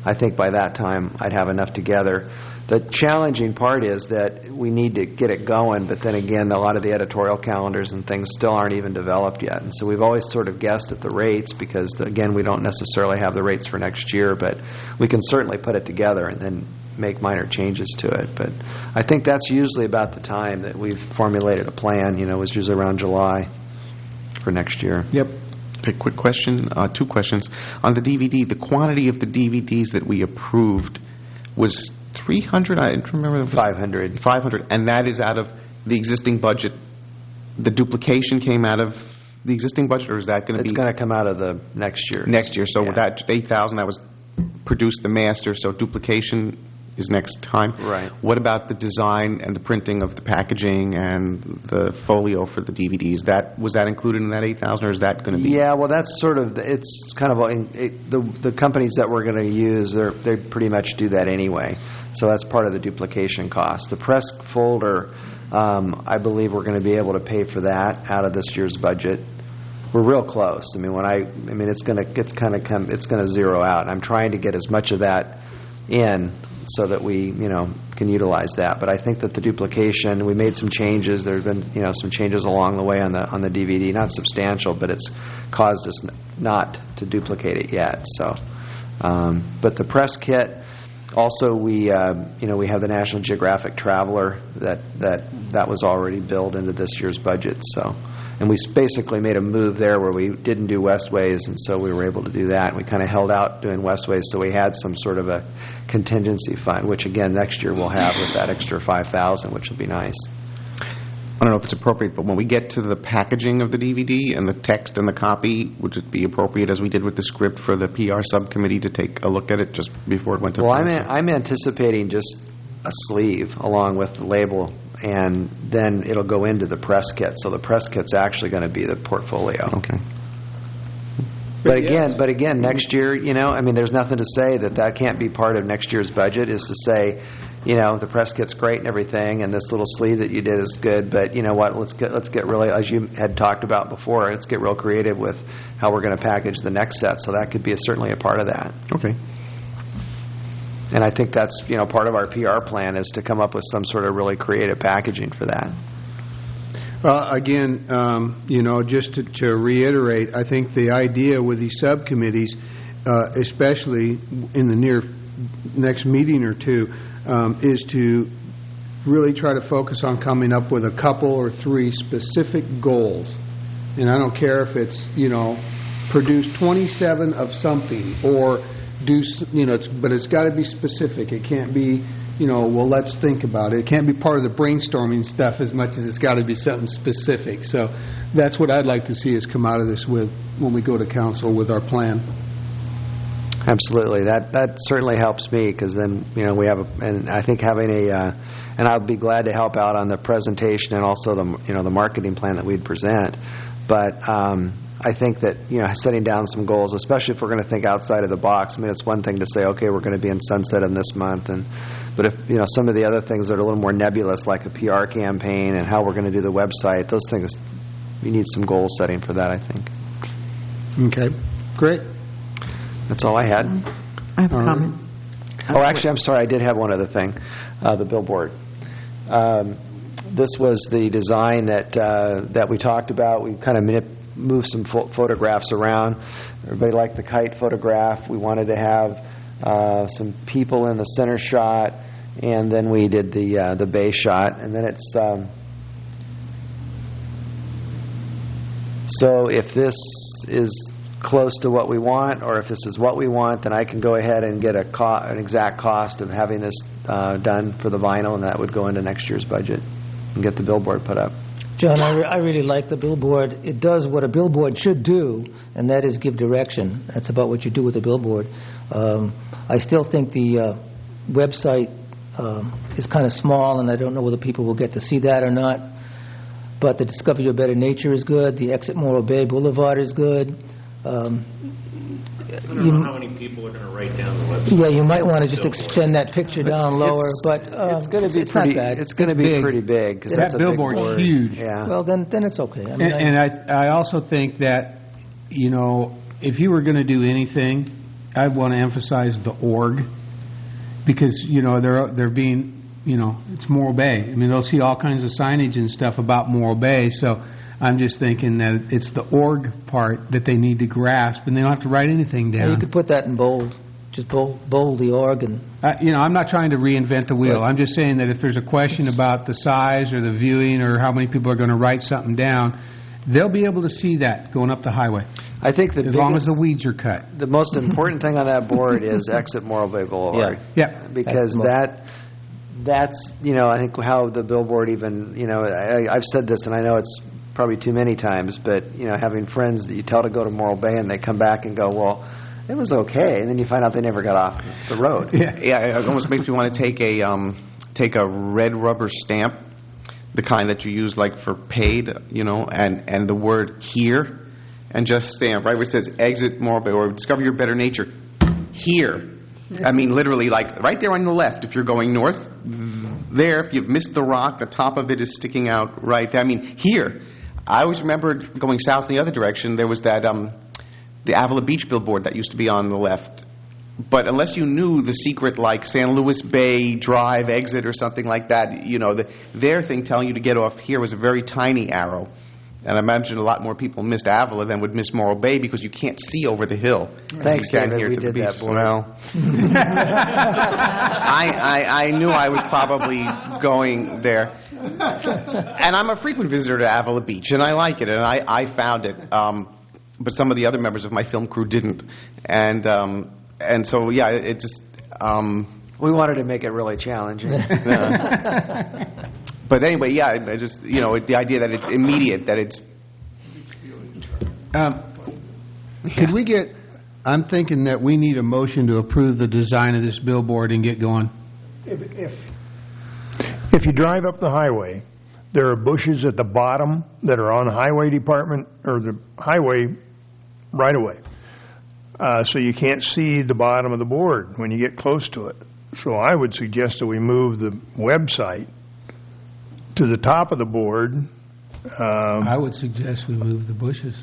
I think by that time I'd have enough together. The challenging part is that we need to get it going, but then again, a lot of the editorial calendars and things still aren't even developed yet. And so we've always sort of guessed at the rates because, again, we don't necessarily have the rates for next year, but we can certainly put it together and then make minor changes to it. But I think that's usually about the time that we've formulated a plan. You know, it was usually around July for next year. Yep. Okay, quick question, uh, two questions. On the D V D, the quantity of the D V Ds that we approved was three hundred? I don't remember. five hundred. five hundred, and that is out of the existing budget. The duplication came out of the existing budget, or is that going to be... It's going to come out of the next year. Next year. So Yeah. with that eight thousand, that was produced the master, so duplication is next time. Right. What about the design and the printing of the packaging and the folio for the D V Ds? That was that included in that eight thousand, or is that going to be... Yeah, well, that's sort of, it's kind of, a- it, the the companies that we're going to use, they're, they pretty much do that anyway. So that's part of the duplication cost. The press folder, um, I believe we're going to be able to pay for that out of this year's budget. We're real close. I mean, when I, I mean, it's going to, it's kind of come, it's going to zero out. And I'm trying to get as much of that in so that we, you know, can utilize that. But I think that the duplication, we made some changes. There have been, you know, some changes along the way on the on the D V D, not substantial, but it's caused us n- not to duplicate it yet. So, um, but the press kit, also we, uh, you know, we have the National Geographic Traveler that that that was already built into this year's budget. So. And we basically made a move there where we didn't do Westways, and so we were able to do that. We kind of held out doing Westways, so we had some sort of a contingency fund, which again next year we'll have with that extra five thousand, which will be nice. I don't know if it's appropriate, but when we get to the packaging of the D V D and the text and the copy, would it be appropriate, as we did with the script, for the P R subcommittee to take a look at it just before it went to Well, I'm press? an, I'm anticipating just a sleeve along with the label, and then it'll go into the press kit. So the press kit's actually going to be the portfolio. Okay. But again, but again, next year, you know, I mean, there's nothing to say that that can't be part of next year's budget. Is to say, you know, the press kit's great and everything, and this little sleeve that you did is good. But you know what? Let's get let's get really, as you had talked about before, let's get real creative with how we're going to package the next set. So that could be a, certainly a part of that. Okay. And I think that's, you know, part of our P R plan is to come up with some sort of really creative packaging for that. Well, again, um, you know, just to, to reiterate, I think the idea with these subcommittees, uh, especially in the near next meeting or two, um, is to really try to focus on coming up with a couple or three specific goals. And I don't care if it's, you know, produce twenty-seven of something or do, you know, it's, but it's got to be specific. It can't be, you know, well, let's think about it. It can't be part of the brainstorming stuff as much as it's got to be something specific. So that's what I'd like to see us come out of this with when we go to council with our plan. Absolutely. That that certainly helps me because then, you know, we have, a, and I think having a, uh, and I'd be glad to help out on the presentation and also the, you know, the marketing plan that we'd present. But um, I think that, you know, setting down some goals, especially if we're going to think outside of the box. I mean, it's one thing to say, okay, we're going to be in Sunset in this month, and but if, you know, some of the other things that are a little more nebulous, like a P R campaign and how we're going to do the website, those things, you need some goal setting for that, I think. Okay, great. That's all I had. I have a All right. comment. Oh, actually, I'm sorry. I did have one other thing. Uh, the billboard. Um, this was the design that uh, that we talked about. We kind of manip- moved some pho- photographs around. Everybody liked the kite photograph. We wanted to have uh, some people in the center shot, and then we did the uh, the base shot, and then it's. Um, so if this is close to what we want, or if this is what we want, then I can go ahead and get a co- an exact cost of having this uh, done for the vinyl, and that would go into next year's budget and get the billboard put up. John, I, re- I really like the billboard. It does what a billboard should do, and that is give direction. That's about what you do with a billboard. Um, I still think the uh, website um, is kind of small, and I don't know whether people will get to see that or not. But the Discover Your Better Nature is good. The Exit Morro Bay Boulevard is good. Um, I don't know how many people are going to write down the website. yeah, you might want to just extend that picture down lower, It's- but uh, it's going to be it's pretty. not bad. It's going to be big. pretty big because That that's a big billboard's board. huge. Yeah. Well, then then it's okay. I mean, And, and I, I also think that, you know, if you were going to do anything, I want to emphasize the org, because, you know, they're they're being, you know, it's Morro Bay. I mean, they'll see all kinds of signage and stuff about Morro Bay, so I'm just thinking that it's the org part that they need to grasp, and they don't have to write anything down. Yeah, you could put that in bold. Just bold, bold the org. And Uh, you know, I'm not trying to reinvent the wheel. I'm just saying that if there's a question about the size or the viewing or how many people are going to write something down, they'll be able to see that going up the highway. I think the as long as biggest- the weeds are cut. The most important thing on that board is exit Morro Bay Boulevard. Yeah. Yeah. Because That's mo- that, that's, you know, I think how the billboard even, you know, I, I've said this, and I know it's probably too many times, but, you know, having friends that you tell to go to Morro Bay and they come back and go, well, it was okay, and then you find out they never got off the road. Yeah, yeah. It almost makes me want to take a um, take a red rubber stamp, the kind that you use like for paid, you know, and, and the word here, and just stamp right where it says exit Morro Bay or discover your better nature here. I mean, literally, like right there on the left if you're going north. There, if you've missed the rock, the top of it is sticking out right there. I mean, here. I always remembered going south in the other direction. There was that. Um, the Avila Beach billboard that used to be on the left. But unless you knew the secret, like San Luis Bay Drive exit or something like that, you know, the, their thing telling you to get off here was a very tiny arrow. And I imagine a lot more people missed Avila than would miss Morro Bay because you can't see over the hill. Thanks, down David. here We to the did that beach. board. Well, I, I, I knew I was probably going there. And I'm a frequent visitor to Avila Beach, and I like it, and I, I found it. Um, but some of the other members of my film crew didn't. And um, and so, yeah, it, it just... Um, we wanted to make it really challenging. uh, but anyway, yeah, I, I just, you know, the idea that it's immediate, that it's... Um, could we get... I'm thinking that we need a motion to approve the design of this billboard and get going. If, if, if you drive up the highway, there are bushes at the bottom that are on the highway department, or the highway right away. Uh, so you can't see the bottom of the board when you get close to it. So I would suggest that we move the website to the top of the board. Um, I would suggest we move the bushes.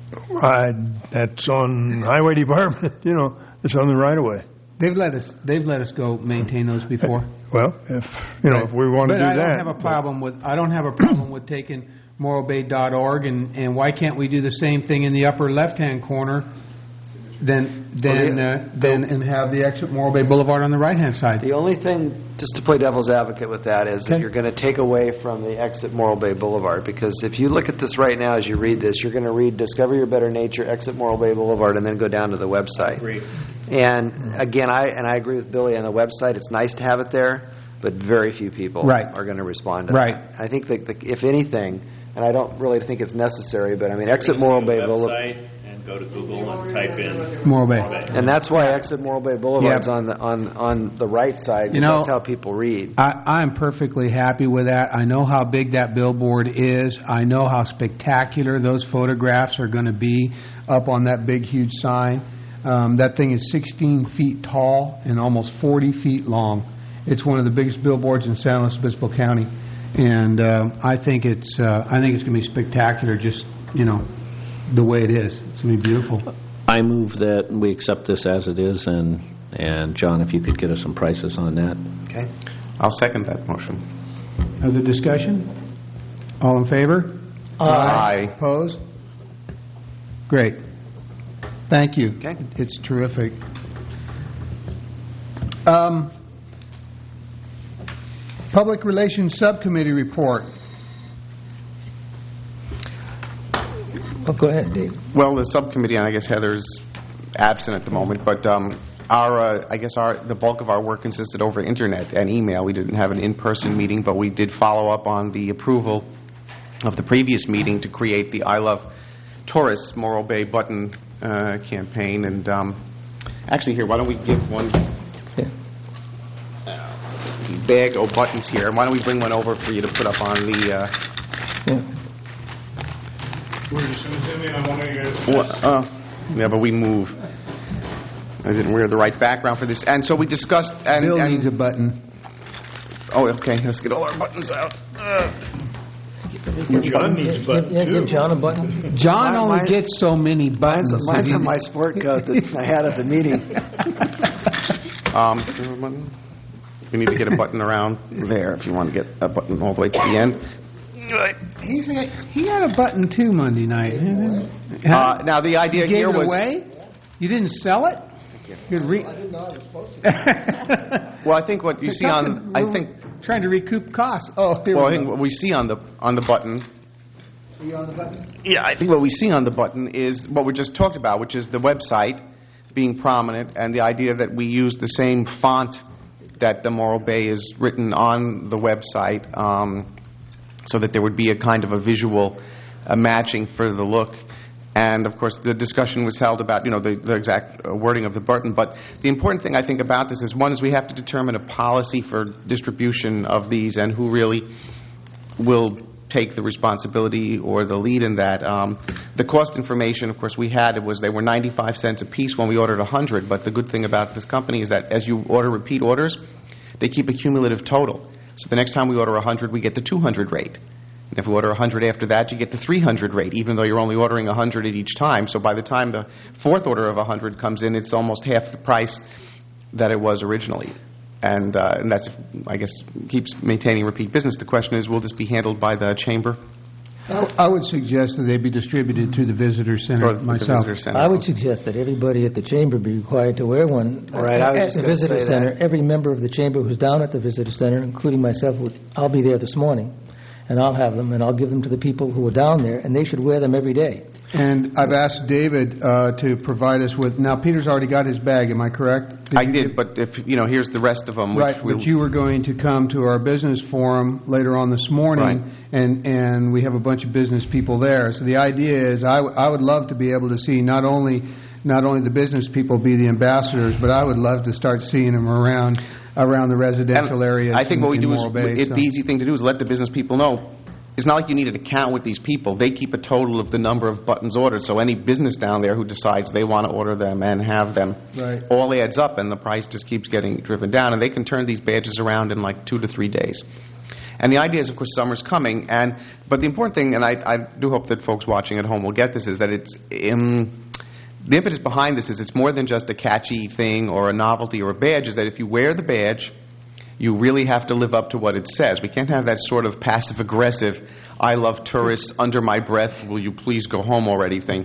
I, that's on highway department, you know, it's on the right of way. They've let us. They've let us go maintain those before. Well, if you know, Right. if we want to but do I that, don't have a problem with. I don't have a problem with taking morro bay dot org and and why can't we do the same thing in the upper left hand corner? Then then uh, then and have the exit Morro Bay Boulevard on the right hand side. The only thing, just to play devil's advocate with that, is that Okay. you're going to take away from the exit Morro Bay Boulevard, because if you look at this right now as you read this, you're going to read Discover Your Better Nature, exit Morro Bay Boulevard, and then go down to the website. Agree. And again, I and I agree with Billy on the website. It's nice to have it there, but very few people Right. are going to respond to Right. that. I think that the, if anything, and I don't really think it's necessary, but I mean, exit Morro Bay Boulevard. Website and go to Google and type in Morro Bay. And that's why exit Morro Bay Boulevard's Yeah. on the on on the right side, because You know, that's how people read. I, I'm perfectly happy with that. I know how big that billboard is. I know how spectacular those photographs are going to be up on that big, huge sign. Um, that thing is sixteen feet tall and almost forty feet long. It's one of the biggest billboards in San Luis Obispo County, and uh, I think it's uh, I think it's going to be spectacular. Just you know, the way it is, it's going to be beautiful. I move that we accept this as it is, and, and John, if you could get us some prices on that. Okay. I'll second that motion. Other discussion? All in favor? Aye. Opposed? Great. Thank you. Okay. It's terrific. Um, Public Relations Subcommittee report. Oh, go ahead, Dave. Well, the subcommittee, and I guess Heather's absent at the moment, but um, our, uh, I guess our, the bulk of our work consisted over internet and email. We didn't have an in-person meeting, but we did follow up on the approval of the previous meeting to create the I Love Tourists Morro Bay button uh, campaign. And um, actually, here, why don't we give one Yeah. uh, bag of buttons here, and why don't we bring one over for you to put up on the... Uh, Yeah. Well, uh, yeah, but we move. I didn't wear the right background for this. And so we discussed... And, Bill and, needs a button. Oh, okay. Let's get all our buttons out. Uh, John needs a button, Yeah, give too. John a button. John Mine- only mine- gets so many buttons. Mine's, mine's on my sport coat that I had at the meeting. Um, we need to get a button around there if you want to get a button all the way to the end. He's, he had a button too Monday night. Uh, now, the idea You gave here it was... away? You didn't sell it? You re- Well, I think what you see on... I think... Trying to recoup costs. Oh, here Well, I we think go. what we see on the on the button... Are you on the button? Yeah, I think what we see on the button is what we just talked about, which is the website being prominent and the idea that we use the same font that the Morro Bay is written on the website, um, so that there would be a kind of a visual uh, matching for the look. And, of course, the discussion was held about, you know, the, the exact uh, wording of the button. But the important thing, I think, about this is, one, is we have to determine a policy for distribution of these and who really will take the responsibility or the lead in that. Um, the cost information, of course, we had, it was they were ninety-five cents a piece when we ordered one hundred. But the good thing about this company is that as you order repeat orders, they keep a cumulative total. So the next time we order one hundred, we get the two hundred rate. And if we order one hundred after that, you get the three hundred rate, even though you're only ordering one hundred at each time. So by the time the fourth order of one hundred comes in, it's almost half the price that it was originally. And, uh, and that's, I guess, keeps maintaining repeat business. The question is, will this be handled by the chamber? I I would suggest that they be distributed through the visitor center Or the myself. visitor center? I would suggest that everybody at the chamber be required to wear one. Right, I was At just the gonna visitor say center. that. Every member of the chamber who's down at the visitor center, including myself, would- I'll be there this morning, and I'll have them, and I'll give them to the people who are down there, and they should wear them every day. And I've asked David uh, to provide us with, now Peter's already got his bag, am I correct? I you did, get- but if, you know, here's the rest of them. Which Right, we'll, but you were going to come to our business forum later on this morning, Right. and, and we have a bunch of business people there. So the idea is, I, w- I would love to be able to see not only, not only the business people be the ambassadors, but I would love to start seeing them around, around the residential and areas I think in- what we in do is, Morro Bay, it, so. the easy thing to do is let the business people know. It's not like you need an account with these people. They keep a total of the number of buttons ordered, so any business down there who decides they want to order them and have them, Right. all adds up, and the price just keeps getting driven down, and they can turn these badges around in like two to three days. And the idea is, of course, summer's coming, and but the important thing, and I, I do hope that folks watching at home will get this, is that it's... Um, the impetus behind this is it's more than just a catchy thing or a novelty or a badge, is that if you wear the badge, you really have to live up to what it says. We can't have that sort of passive-aggressive, I love tourists, under my breath, will you please go home already thing.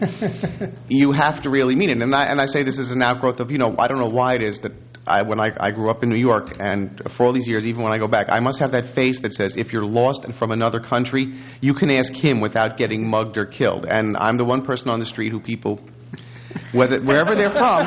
You have to really mean it. And I, and I say this is an outgrowth of, you know, I don't know why it is that I, when I, I grew up in New York, and for all these years, even when I go back, I must have that face that says, if you're lost and from another country, you can ask him without getting mugged or killed. And I'm the one person on the street who people... Whether, wherever they're from,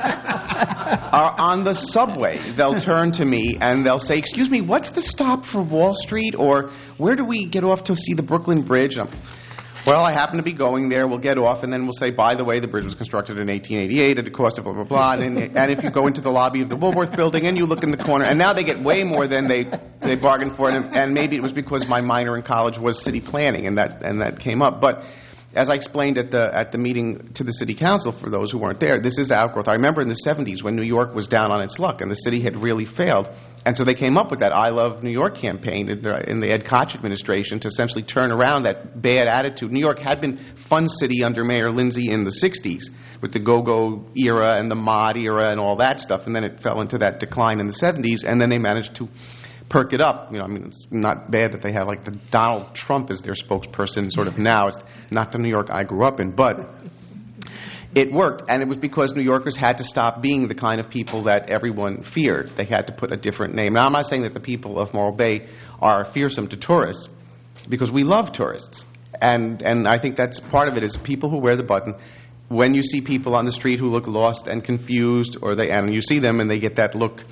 are on the subway. They'll turn to me and they'll say, excuse me, what's the stop for Wall Street? Or where do we get off to see the Brooklyn Bridge? I'm, well, I happen to be going there. We'll get off, and then we'll say, by the way, the bridge was constructed in eighteen eighty-eight at the cost of blah, blah, blah. And, and if you go into the lobby of the Woolworth building and you look in the corner, and now they get way more than they, they bargained for. And, and maybe it was because my minor in college was city planning, and that, and that came up. But as I explained at the at the meeting to the city council, for those who weren't there, this is outgrowth. I remember in the seventies when New York was down on its luck and the city had really failed. And so they came up with that I Love New York campaign in the, in the Ed Koch administration to essentially turn around that bad attitude. New York had been fun city under Mayor Lindsay in the sixties with the go-go era and the mod era and all that stuff. And then it fell into that decline in the seventies. And then they managed to perk it up. You know, I mean, it's not bad that they have like the Donald Trump as their spokesperson sort of now. It's not the New York I grew up in, but it worked, and it was because New Yorkers had to stop being the kind of people that everyone feared. They had to put a different name. Now, I'm not saying that the people of Morro Bay are fearsome to tourists, because we love tourists. And and I think that's part of it, is people who wear the button. When you see people on the street who look lost and confused, or they and you see them and they get that look,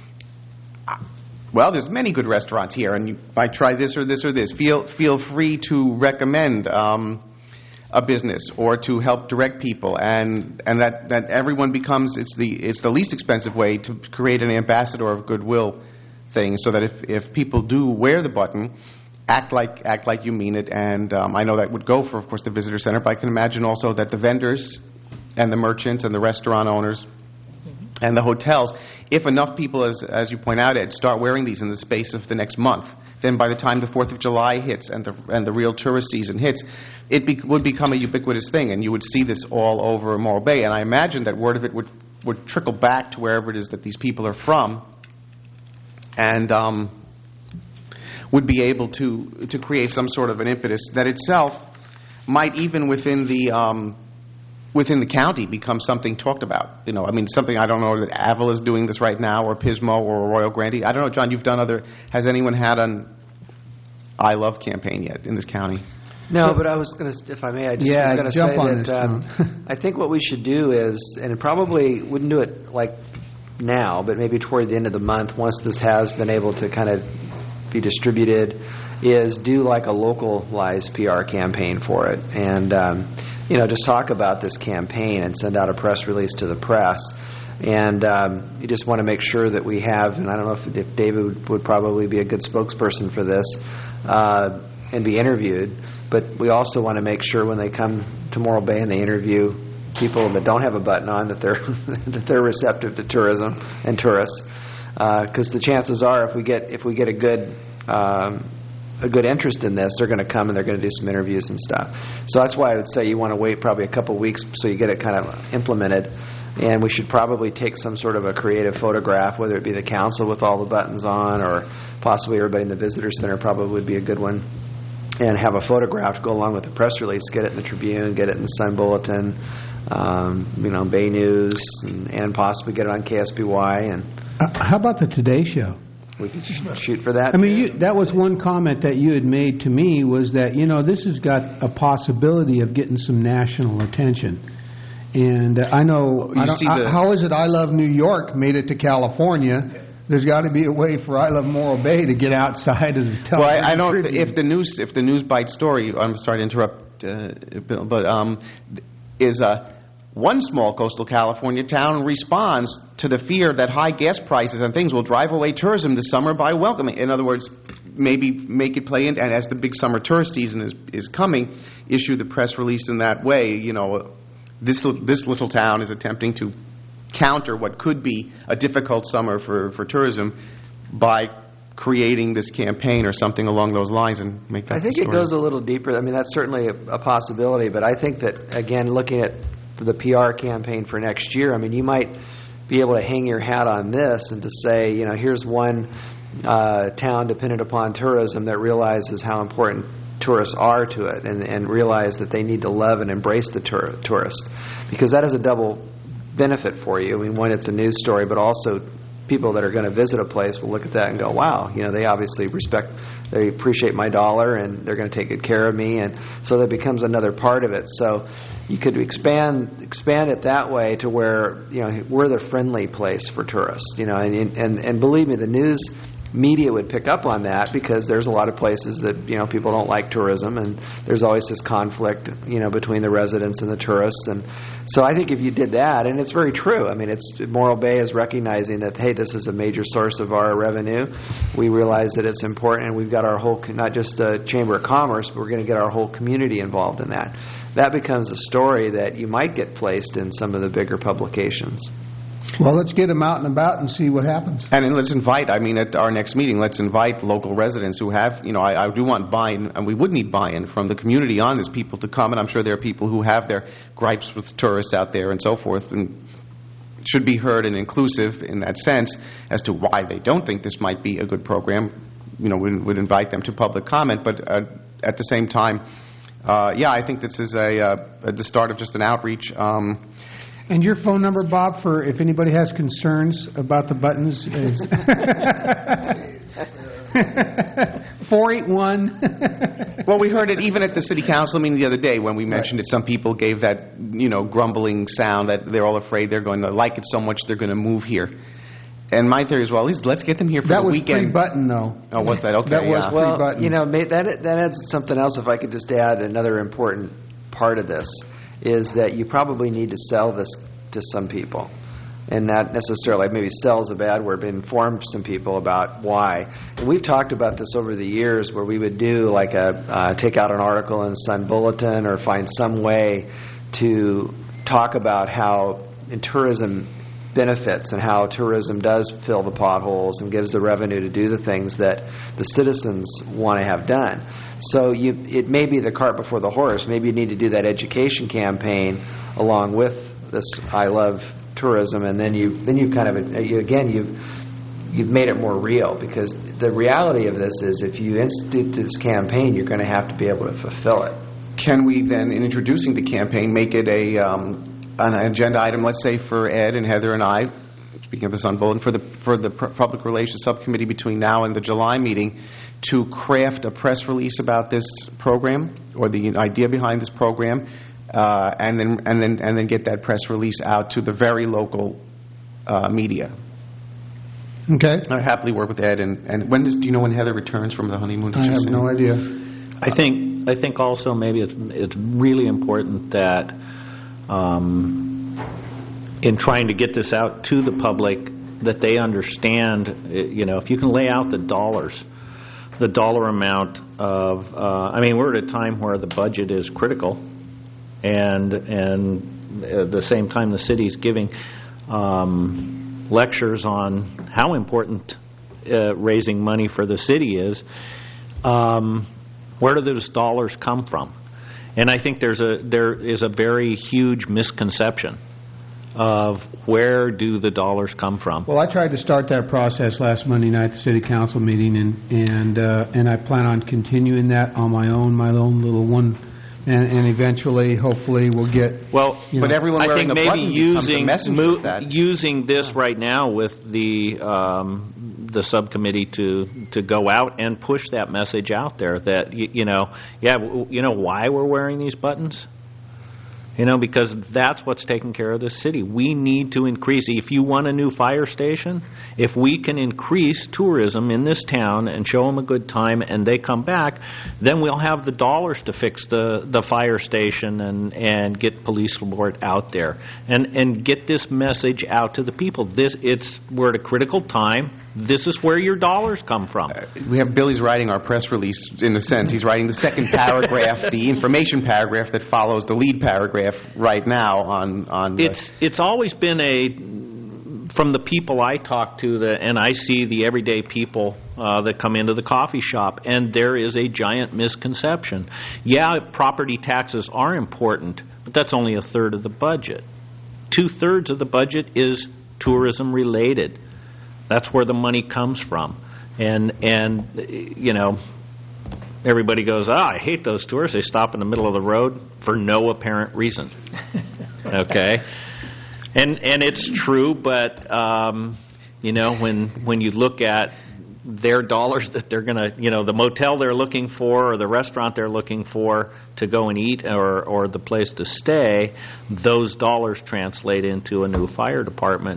well, there's many good restaurants here, and you might try this or this or this. Feel feel free to recommend um, a business or to help direct people, and and that, that everyone becomes it's the it's the least expensive way to create an ambassador of goodwill thing, so that if, if people do wear the button, act like act like you mean it. And um, I know that would go for, of course, the visitor center, but I can imagine also that the vendors and the merchants and the restaurant owners and the hotels, if enough people, as as you point out, Ed, start wearing these in the space of the next month, then by the time the fourth of July hits and the and the real tourist season hits, it be, would become a ubiquitous thing, and you would see this all over Morro Bay. And I imagine that word of it would, would trickle back to wherever it is that these people are from, and um, would be able to to create some sort of an impetus that itself might, even within the um, within the county, become something talked about. You know, I mean, something, I don't know that Avila is doing this right now, or Pismo, or Royal Grande. I don't know, John, you've done other, has anyone had an I Love campaign yet in this county? No, but I was going to, if I may, I just Yeah, was going to jump say on that this, um, John. I think what we should do is, and probably wouldn't do it like now, but maybe toward the end of the month, once this has been able to kind of be distributed, is do like a localized P R campaign for it. And, um, you know, just talk about this campaign and send out a press release to the press. And um, you just want to make sure that we have, and I don't know if, if David would, would probably be a good spokesperson for this, uh, and be interviewed, but we also want to make sure when they come to Morro Bay and they interview people that don't have a button on, that they're that they're receptive to tourism and tourists, because uh, the chances are, if we get if we get a good um, a good interest in this, they're going to come and they're going to do some interviews and stuff. So that's why I would say you want to wait probably a couple weeks so you get it kind of implemented. And we should probably take some sort of a creative photograph, whether it be the council with all the buttons on, or possibly everybody in the visitor center probably would be a good one, and have a photograph to go along with the press release. Get it in the Tribune, get it in the Sun Bulletin, um, you know, Bay News, and, and possibly get it on K S B Y. And Uh, how about the Today Show? we could sh- shoot for that. I mean, too. you, that was one comment that you had made to me, was that, you know, this has got a possibility of getting some national attention. And uh, I know, You I don't, see I- the- how How is it I Love New York made it to California? There's got to be a way for I Love Morro Bay to get outside of the television. Well, I, I don't. Tribune. If the news, if the news bite story, I'm sorry to interrupt, uh, Bill, but um, is uh, one small coastal California town responds to the fear that high gas prices and things will drive away tourism this summer by welcoming. In other words, maybe make it play in, and as the big summer tourist season is is coming, issue the press release in that way. You know, this li- this little town is attempting to counter what could be a difficult summer for, for tourism by creating this campaign or something along those lines, and make that I think the it story. goes a little deeper. I mean, that's certainly a, a possibility, but I think that, again, looking at the P R campaign for next year, I mean, you might be able to hang your hat on this and to say, you know, here's one uh, town dependent upon tourism that realizes how important tourists are to it, and, and realize that they need to love and embrace the tour- tourist, because that is a double benefit for you. I mean, one, it's a news story, but also people that are going to visit a place will look at that and go, wow, you know, they obviously respect, they appreciate my dollar, and they're going to take good care of me, and so that becomes another part of it. So you could expand expand it that way to where, you know, we're the friendly place for tourists, you know, and and and believe me, the news media would pick up on that, because there's a lot of places that, you know, people don't like tourism, and there's always this conflict, you know, between the residents and the tourists. And so I think if you did that, and it's very true, I mean, it's Morro Bay is recognizing that, hey, this is a major source of our revenue. We realize that it's important, and we've got our whole, not just the Chamber of Commerce, but we're going to get our whole community involved in that. That becomes a story that you might get placed in some of the bigger publications. Well, let's get them out and about and see what happens. And then let's invite, I mean, at our next meeting, let's invite local residents who have, you know, I, I do want buy-in, and we would need buy-in from the community on this, people to come, and I'm sure there are people who have their gripes with tourists out there and so forth, and should be heard and inclusive in that sense as to why they don't think this might be a good program. You know, we would invite them to public comment, but uh, at the same time, uh, yeah, I think this is a, uh, the start of just an outreach. Um, And your phone number, Bob, for if anybody has concerns about the buttons, is four eight one. Well, we heard it even at the city council meeting the other day when we mentioned it. Some people gave that, you know, grumbling sound that they're all afraid they're going to like it so much they're going to move here. And my theory is, well, at least let's get them here for That the was weekend. pre-button, though. Oh, was that? Okay, That was yeah. pre- Well, button. you know, ma- that that adds something else. If I could just add another important part of this, is that you probably need to sell this to some people, and not necessarily, maybe sell is a bad word, but inform some people about why. And we've talked about this over the years, where we would do like a uh, take out an article in the Sun Bulletin, or find some way to talk about how in tourism benefits and how tourism does fill the potholes and gives the revenue to do the things that the citizens want to have done. So you, it may be the cart before the horse. Maybe you need to do that education campaign along with this I Love Tourism, and then you then you kind of you, again you've you've made it more real, because the reality of this is if you institute this campaign, you're going to have to be able to fulfill it. Can we then, in introducing the campaign, make it a um, an agenda item, let's say for Ed and Heather and I, speaking of the Sun Bulletin, for the for the Public Relations Subcommittee between now and the July meeting, to craft a press release about this program or the idea behind this program, uh, and then and then and then get that press release out to the very local uh, media. Okay. I happily work with Ed. And, and when does, do you know when Heather returns from the honeymoon? Did I you have say? no idea. I think I think also maybe it's it's really important that um, in trying to get this out to the public, that they understand, you know, if you can lay out the dollars, the dollar amount of, uh, I mean, we're at a time where the budget is critical, and and at the same time the city's giving um, lectures on how important uh, raising money for the city is. Um, where do those dollars come from? And I think there's a there is a very huge misconception of where do the dollars come from. Well, I tried to start that process last Monday night at the City Council meeting, and and uh, and I plan on continuing that on my own, my own little one, and, and eventually, hopefully, we'll get. Well, you but know, everyone I wearing think the maybe button becomes a using messenger mo- of that. using this right now with the um, the subcommittee to to go out and push that message out there that you, you know yeah w- you know why we're wearing these buttons. You know, because that's what's taking care of the city. We need to increase. If you want a new fire station, if we can increase tourism in this town and show them a good time and they come back, then we'll have the dollars to fix the, the fire station and, and get police support out there and, and get this message out to the people. This it's we're at a critical time. This is where your dollars come from. Uh, we have Billy's writing our press release, in a sense. He's writing the second paragraph, the information paragraph that follows the lead paragraph right now on... on the it's it's always been a, from the people I talk to, the, and I see the everyday people uh, that come into the coffee shop, and there is a giant misconception. Yeah, property taxes are important, but that's only a third of the budget. Two-thirds of the budget is tourism-related. That's where the money comes from. And, and you know, everybody goes, ah, I hate those tourists. They stop in the middle of the road for no apparent reason. Okay? And and it's true, but, um, you know, when when you look at their dollars that they're going to, you know, the motel they're looking for or the restaurant they're looking for to go and eat or, or the place to stay, those dollars translate into a new fire department.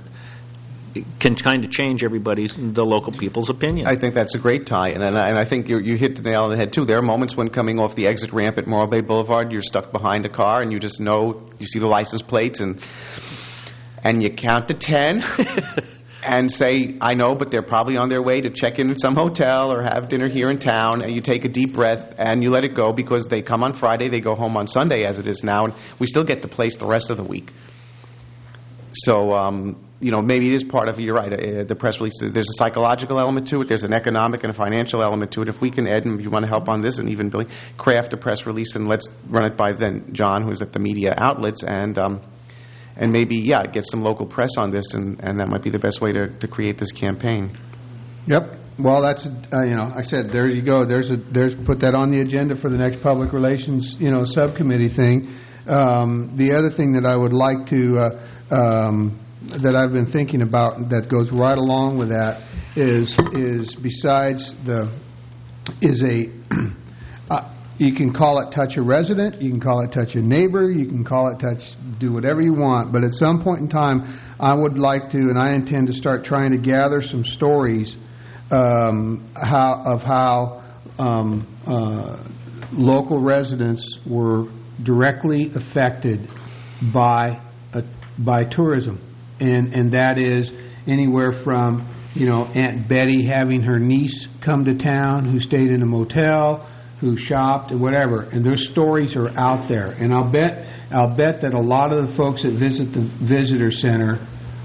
Can kind of change everybody's, the local people's opinion. I think that's a great tie, and, and, I, and I think you, you hit the nail on the head, too. There are moments when coming off the exit ramp at Morro Bay Boulevard, you're stuck behind a car, and you just know, you see the license plates, and and you count to ten, and say, I know, but they're probably on their way to check in at some hotel or have dinner here in town, and you take a deep breath, and you let it go, because they come on Friday, they go home on Sunday, as it is now, and we still get the place the rest of the week. So, um, you know, maybe it is part of, you're right, uh, the press release, there's a psychological element to it, there's an economic and a financial element to it. If we can, Ed, and if you want to help on this, and even Billy, craft a press release, and let's run it by then John, who's at the media outlets, and um, and maybe, yeah, get some local press on this, and, and that might be the best way to, to create this campaign. Yep. Well, that's, uh, you know, I said, there you go. There's a, there's, put that on the agenda for the next public relations, you know, subcommittee thing. Um, the other thing that I would like to, uh, um, that I've been thinking about that goes right along with that is, is besides the, is a, uh, you can call it touch a resident, you can call it touch a neighbor, you can call it touch, do whatever you want, but at some point in time, I would like to, and I intend to start trying to gather some stories um, how, of how um, uh, local residents were directly affected by a, by tourism, and and that is anywhere from, you know, Aunt Betty having her niece come to town who stayed in a motel, who shopped, and whatever. And their stories are out there. And I'll bet I'll bet that a lot of the folks that visit the visitor center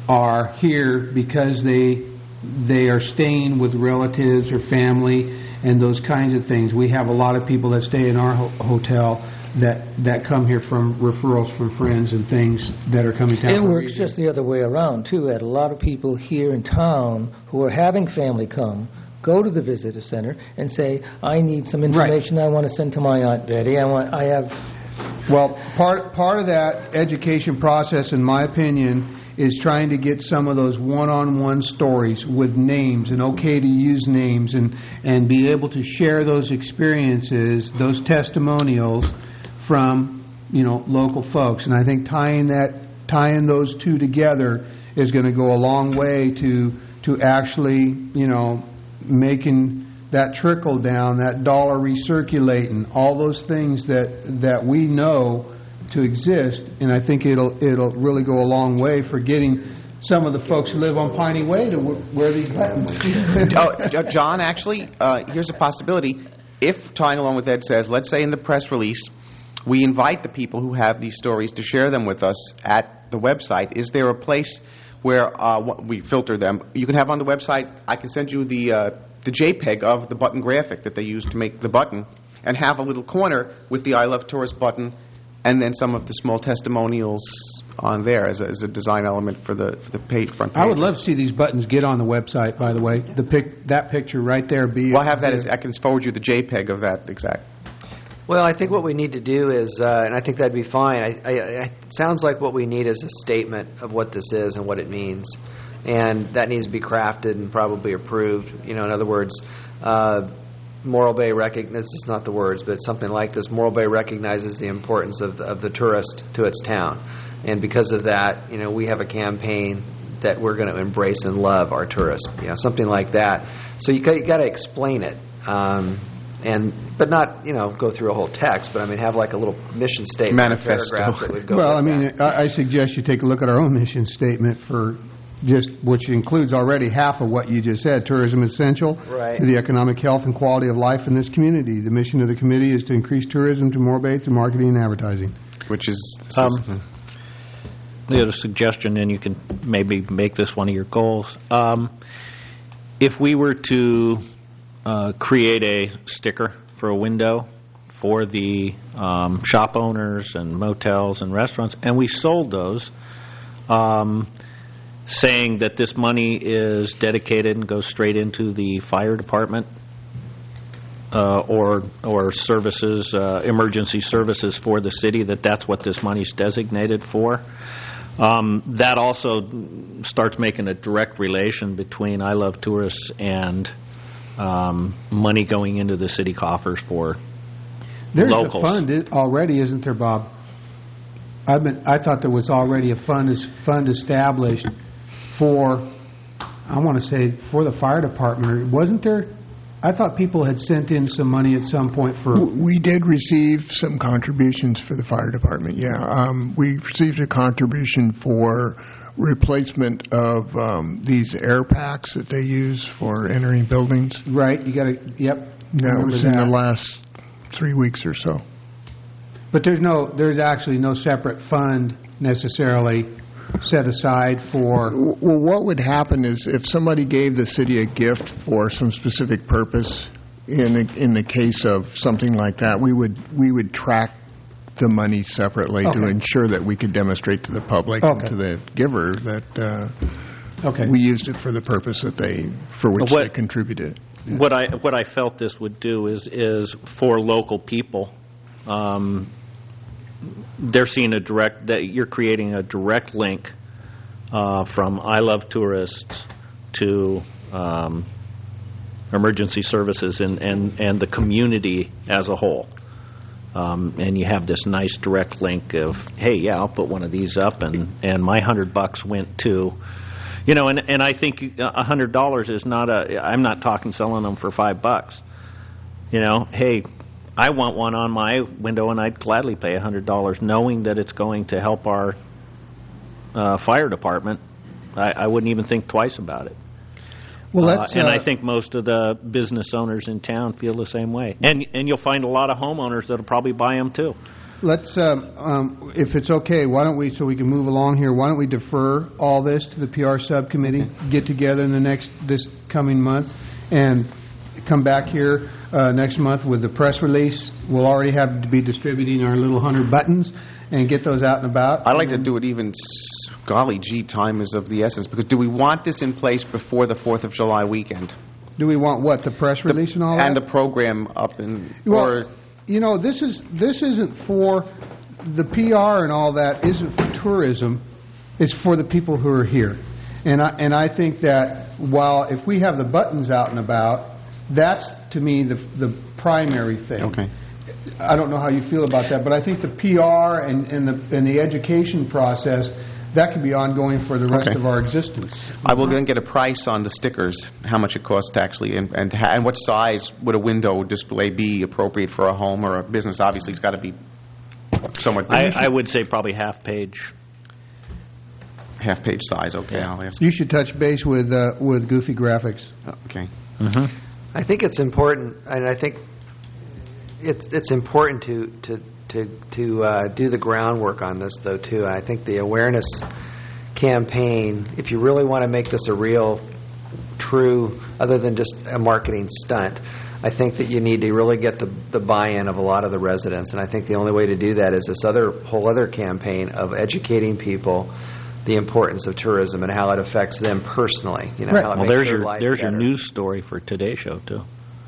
are here because they they are staying with relatives or family and those kinds of things. We have a lot of people that stay in our ho- hotel that that come here from referrals from friends and things that are coming down. It works just the other way around, too. Ed. A lot of people here in town who are having family come go to the visitor center and say, I need some information I want to send to my Aunt Betty. I want, I have... Well, part part of that education process, in my opinion, is trying to get some of those one-on-one stories with names and okay to use names and, and be able to share those experiences, those testimonials from, you know, local folks. And I think tying that, tying those two together is going to go a long way to to actually, you know, making that trickle down, that dollar recirculating, all those things that that we know to exist. And I think it'll it'll really go a long way for getting some of the folks who live on Piney Way to w- wear these buttons. oh, John, actually, uh, here's a possibility. If, tying along with Ed says, let's say in the press release, we invite the people who have these stories to share them with us at the website. Is there a place where uh, we filter them? You can have on the website, I can send you the uh, the JPEG of the button graphic that they use to make the button, and have a little corner with the I Love Tourist button, and then some of the small testimonials on there as a, as a design element for the for the page front page. I would love to see these buttons get on the website, by the way. The pic, that picture right there. Be well, I have that. As, I can forward you the JPEG of that exact. Well, I think what we need to do is, uh, and I think that'd be fine, I, I, I, it sounds like what we need is a statement of what this is and what it means. And that needs to be crafted and probably approved. You know, in other words, uh, Morro Bay recognizes, this is not the words, but something like this, Morro Bay recognizes the importance of the, of the tourist to its town. And because of that, you know, we have a campaign that we're going to embrace and love our tourists. You know, something like that. So you got, you got to explain it. Um, and but not, you know, go through a whole text, but I mean have like a little mission statement, manifesto. Paragraph that would go well, I with mean, that. I, I suggest you take a look at our own mission statement for just, which includes already half of what you just said. Tourism is essential Right. to the economic health and quality of life in this community. The mission of the committee is to increase tourism to Morro Bay through marketing and advertising. Which is... Um, the other suggestion, and you can maybe make this one of your goals. Um, if we were to uh, create a sticker for a window for the um, shop owners and motels and restaurants, and we sold those, um, saying that this money is dedicated and goes straight into the fire department uh, or or services, uh, emergency services for the city, that that's what this money's designated for. Um, that also starts making a direct relation between I Love Tourists and um, money going into the city coffers for There's locals. a fund already, isn't there, Bob? I've been. I thought there was already a fund is fund established for, I want to say, for the fire department. Wasn't there? I thought people had sent in some money at some point for... We did receive some contributions for the fire department, yeah. Um, we received a contribution for replacement of um, these air packs that they use for entering buildings. Right, you got to, yep. That was in that. the last three weeks or so. But there's no, there's actually no separate fund necessarily set aside for... Well, what would happen is if somebody gave the city a gift for some specific purpose, in the, in the case of something like that, we would we would track the money separately Okay. to ensure that we could demonstrate to the public Okay. and to the giver that uh, Okay. we used it for the purpose that they for which What- they contributed. What I what I felt this would do is is for local people, um, they're seeing a direct that you're creating a direct link uh, from I Love Tourists to um, emergency services and, and, and the community as a whole. Um, and you have this nice direct link of, hey, yeah, I'll put one of these up, and, and my hundred bucks went to. You know, and and I think a hundred dollars is not a. I'm not talking selling them for five bucks. You know, hey, I want one on my window, and I'd gladly pay a hundred dollars, knowing that it's going to help our uh, fire department. I, I wouldn't even think twice about it. Well, Uh, that's, and uh, I think most of the business owners in town feel the same way. And and you'll find a lot of homeowners that'll probably buy them too. let's, um, um, if it's okay, why don't we, so we can move along here, why don't we defer all this to the P R subcommittee, get together in the next, this coming month, and come back here uh, next month with the press release. We'll already have to be distributing our little hundred buttons and get those out and about. I'd like to do it even, s- golly gee, time is of the essence, because do we want this in place before the fourth of July weekend? Do we want what, the press release and all that? And the program up in, Well, or... you know, this is this isn't for the P R and all that. Isn't for tourism. It's for the people who are here, and I and I think that while if we have the buttons out and about, that's to me the the primary thing. Okay. I don't know how you feel about that, but I think the P R and and the and the education process, that could be ongoing for the rest Okay. of our existence. I will then get a price on the stickers, how much it costs to actually, and and, ha- and what size would a window display be appropriate for a home or a business? Obviously, it's got to be somewhat I, big. I would say probably half page. Half page size. Okay, Yeah. I'll ask. You should touch base with uh, with Goofy Graphics. Okay. Mm-hmm. I think it's important, and I think it's it's important to to to to uh, do the groundwork on this, though. Too, I think the awareness campaign, if you really want to make this a real, true, other than just a marketing stunt, I think that you need to really get the the buy-in of a lot of the residents, and I think the only way to do that is this other whole other campaign of educating people the importance of tourism and how it affects them personally. You know, Right. how it Well, makes there's their your life there's your better. news story for today's show too.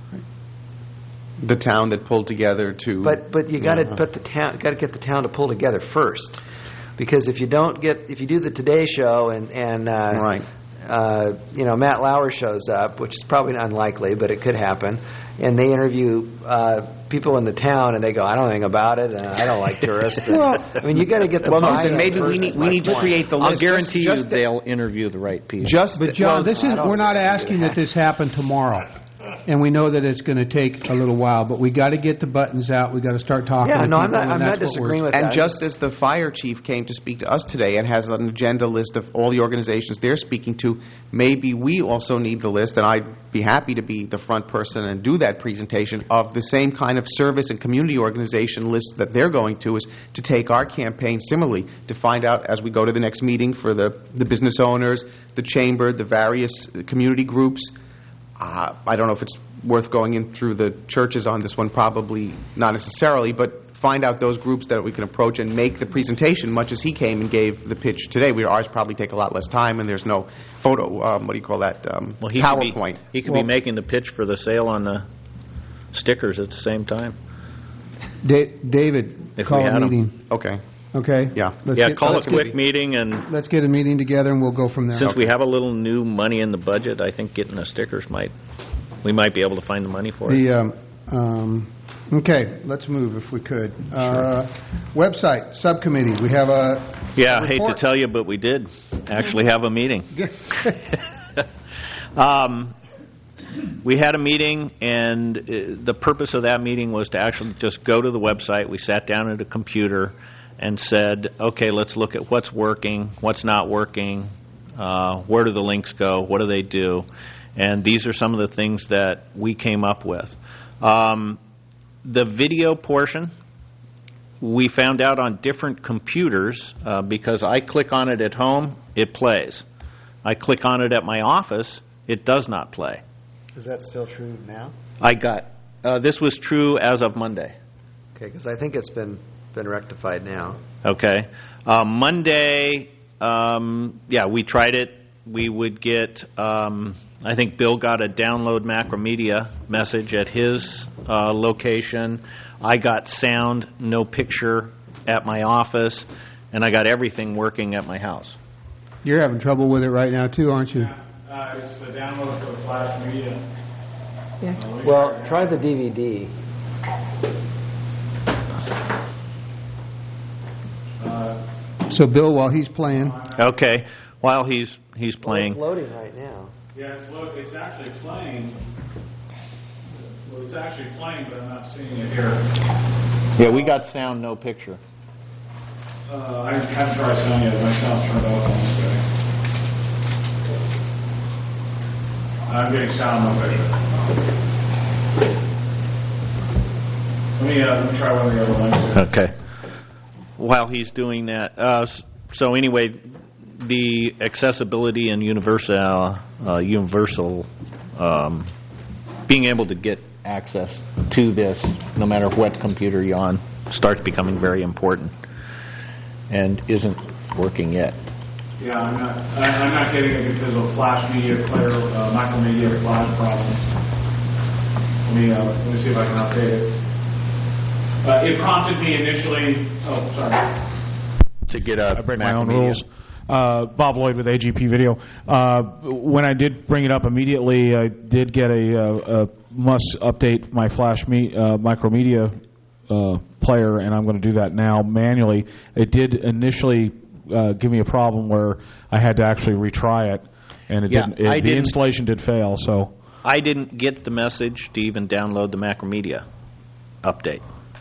The town that pulled together to... But but you got to Yeah. put the town got to get the town to pull together first, because if you don't get if you do the Today Show and and uh, Right. uh, you know Matt Lauer shows up, which is probably unlikely, but it could happen, and they interview uh, people in the town and they go, I don't know anything about it and I don't like tourists. And, I mean, you got to get the Well, no, buy-in then maybe we first, need is we my need to point. create the I'll list. guarantee just, you just the- they'll interview the right people. Just But John, well, this is, I don't we're not think asking it that this happen tomorrow, and we know that it's going to take a little while, but we got to get the buttons out, we got to start talking Yeah, to no, I'm people, not and I'm that's not what we're- disagreeing with And that. just as the fire chief came to speak to us today and has an agenda list of all the organizations they're speaking to, maybe we also need the list, and I'd be happy to be the front person and do that presentation of the same kind of service and community organization list that they're going to, is to take our campaign similarly, to find out as we go to the next meeting for the, the business owners, the chamber, the various community groups. Uh, I don't know if it's worth going in through the churches on this one, probably not necessarily, but find out those groups that we can approach and make the presentation, much as he came and gave the pitch today. We, ours probably take a lot less time, and there's no photo, um, what do you call that, um, Well, he could be, PowerPoint. he could Well- be making the pitch for the sale on the stickers at the same time. Da- David, If call we a had 'em. meeting, Okay. okay? Yeah. Let's Yeah, get- call a let's quick get- meeting, and Let's get a meeting together, and we'll go from there. since we have a little new money in the budget, I think getting the stickers might, we might be able to find the money for it. The, um, um, okay, let's move if we could. Uh, Website, subcommittee, we have a... Yeah, I hate to report. tell you, but we did actually have a meeting. Um, we had a meeting, and uh, the purpose of that meeting was to actually just go to the website. We sat down at a computer and said, okay, let's look at what's working, what's not working, uh, where do the links go, what do they do, and these are some of the things that we came up with. Um, the video portion, we found out on different computers, uh, because I click on it at home, it plays. I click on it at my office, it does not play. Is that still true now? I got, uh, this was true as of Monday, Okay, because I think it's been been rectified now. okay? Uh, Monday, um, yeah, we tried it. We would get, um, I think Bill got a download Macromedia message at his uh, location. I got sound, no picture at my office, and I got everything working at my house. You're having trouble with it right now, too, aren't you? Uh, it's the download for the Flash Media. Well, try the D V D. Uh, So, Bill, while he's playing, Okay, while he's he's Well, playing. it's loading right now. yeah, it's look, it's actually playing. Well, it's actually playing, but I'm not seeing it here. Yeah, we got sound, no picture. Uh, I haven't tried sound yet. My sound's turned off on this guy. I'm getting sound, no picture. Let me, uh, let me try one of the other links. Okay. while he's doing that, uh, s- so anyway, the accessibility and universal, uh, universal, um, being able to get access to this, no matter what computer you're on, starts becoming very important, and isn't working yet. Yeah, I'm not, I, I'm not getting it because of Flash Media Player, uh, Macromedia Flash problem. Let me, uh, let me see if I can update it. Uh, it prompted me initially, oh, sorry. To get a I break my own Macromedia. rules. Uh, Bob Lloyd with A G P Video. Uh, when I did bring it up immediately, I did get a, uh, a must update my Flash me, uh, Micromedia uh, player, and I'm going to do that now manually. It did initially uh, give me a problem where I had to actually retry it, and it Yeah, didn't. It, I the didn't- installation did fail. So I didn't get the message to even download the Macromedia update.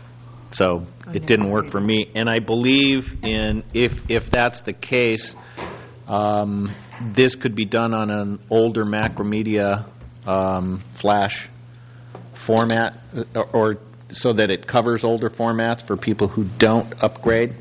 So it didn't work for me. And I believe in, if if that's the case, um, this could be done on an older Macromedia um, Flash format, or, or so that it covers older formats for people who don't upgrade.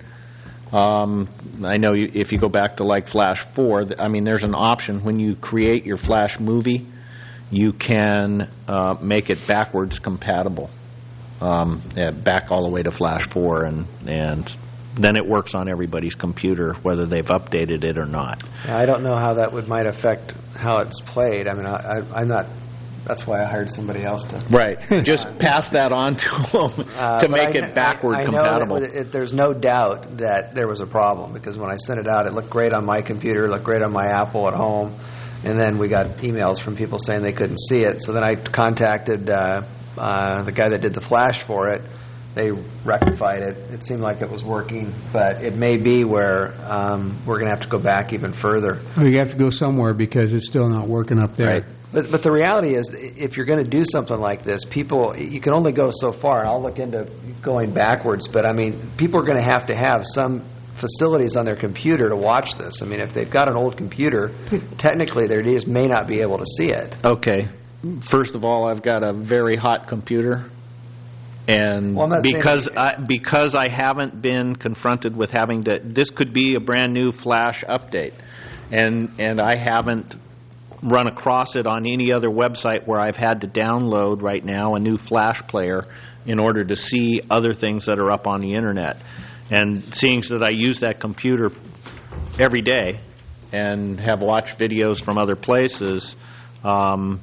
Um, I know you, if you go back to like Flash four, th- I mean, there's an option when you create your Flash movie, you can uh, make it backwards compatible, um, uh, back all the way to Flash four, and and then it works on everybody's computer, whether they've updated it or not. I don't know how that would might affect how it's played. I mean, I, I, I'm not. That's why I hired somebody else to. Right. Just pass that on to them Uh, to but make I kn- it backward I, I compatible. know that it, there's no doubt that there was a problem, because when I sent it out, it looked great on my computer, it looked great on my Apple at home, and then we got emails from people saying they couldn't see it. So then I contacted uh, uh, the guy that did the Flash for it. They rectified it. It seemed like it was working, but it may be where um, we're going to have to go back even further. Oh, you have to go somewhere because it's still not working up there. Right. But but the reality is, if you're going to do something like this, people, you can only go so far. And I'll look into going backwards, but I mean, people are going to have to have some facilities on their computer to watch this. I mean, if they've got an old computer, technically they just may not be able to see it. Okay. First of all, I've got a very hot computer, and Well, I'm not saying because that- I, because I haven't been confronted with having to, this could be a brand new Flash update, and and I haven't run across it on any other website where I've had to download right now a new Flash player in order to see other things that are up on the internet. And seeing that I use that computer every day and have watched videos from other places, um,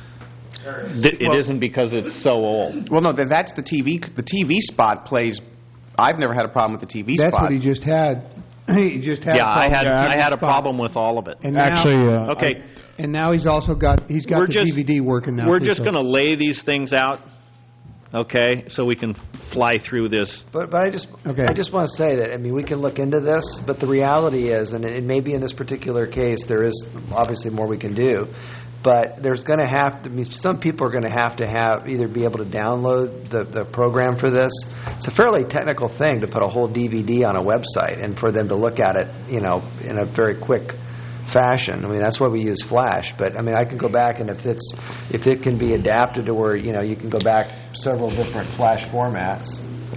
th- it Well- isn't because it's so old. Well, no, th- that's the T V. The T V spot plays. I've never had a problem with the T V That's spot. what he just had. He just had. Yeah, a I problem had with the I had a spot. problem with all of it. And now, actually, uh, Okay, and now he's also got he's got we're the just D V D working now. We're too, just so- going to lay these things out, okay, so we can fly through this. But but I just Okay. I just want to say that, I mean, we can look into this, but the reality is, and it may be in this particular case, there is obviously more we can do. But there's going to have to be, some people are going to have to have either be able to download the, the program for this. It's a fairly technical thing to put a whole D V D on a website and for them to look at it, you know, in a very quick fashion. I mean, that's why we use Flash. But I mean, I can go back, and if it's if it can be adapted to where, you know, you can go back several different Flash formats.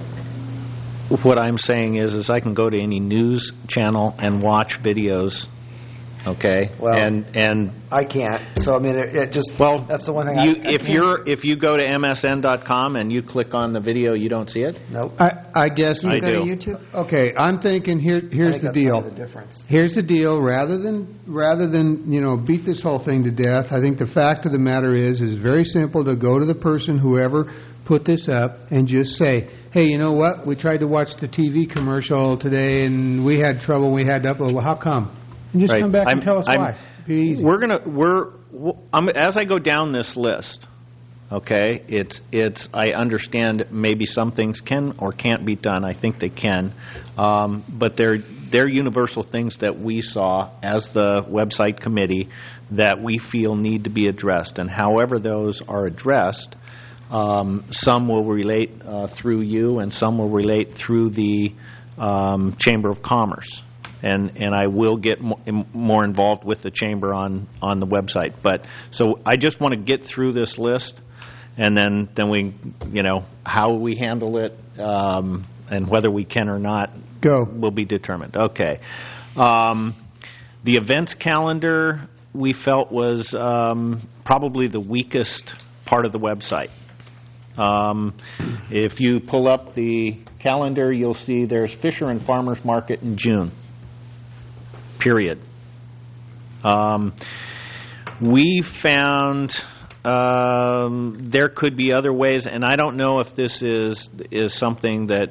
What I'm saying is, is I can go to any news channel and watch videos, okay, Well, and and I can't. So I mean, it, it just well, that's the one thing. you, I, I if can't- you're if you go to M S N dot com and you click on the video, you don't see it. nope. I, I guess. I Go to do. YouTube? Okay, I'm thinking here. I Here's think the that's deal. probably the difference. Here's the deal. Rather than rather than you know beat this whole thing to death, I think the fact of the matter is is very simple to go to the person whoever put this up and just say, hey, you know what? We tried to watch the T V commercial today and we had trouble. We had to upload. Well, how come? And just Right. come back I'm- and tell us I'm- why. Be easy. We're gonna we're w- I'm, as I go down this list, okay. It's it's I understand maybe some things can or can't be done. I think they can, um, but they're they're universal things that we saw as the website committee that we feel need to be addressed. And however those are addressed, um, some will relate uh, through you, and some will relate through the um, Chamber of Commerce. And and I will get mo- im- more involved with the chamber on, on the website. But so I just want to get through this list, and then then we, you know, how we handle it. Um, and whether we can or not Go. will be determined. Okay. Um, the events calendar we felt was um, probably the weakest part of the website. Um, if you pull up the calendar, you'll see there's Fisher and Farmers Market in June. Period. Um, we found um, there could be other ways, and I don't know if this is is something that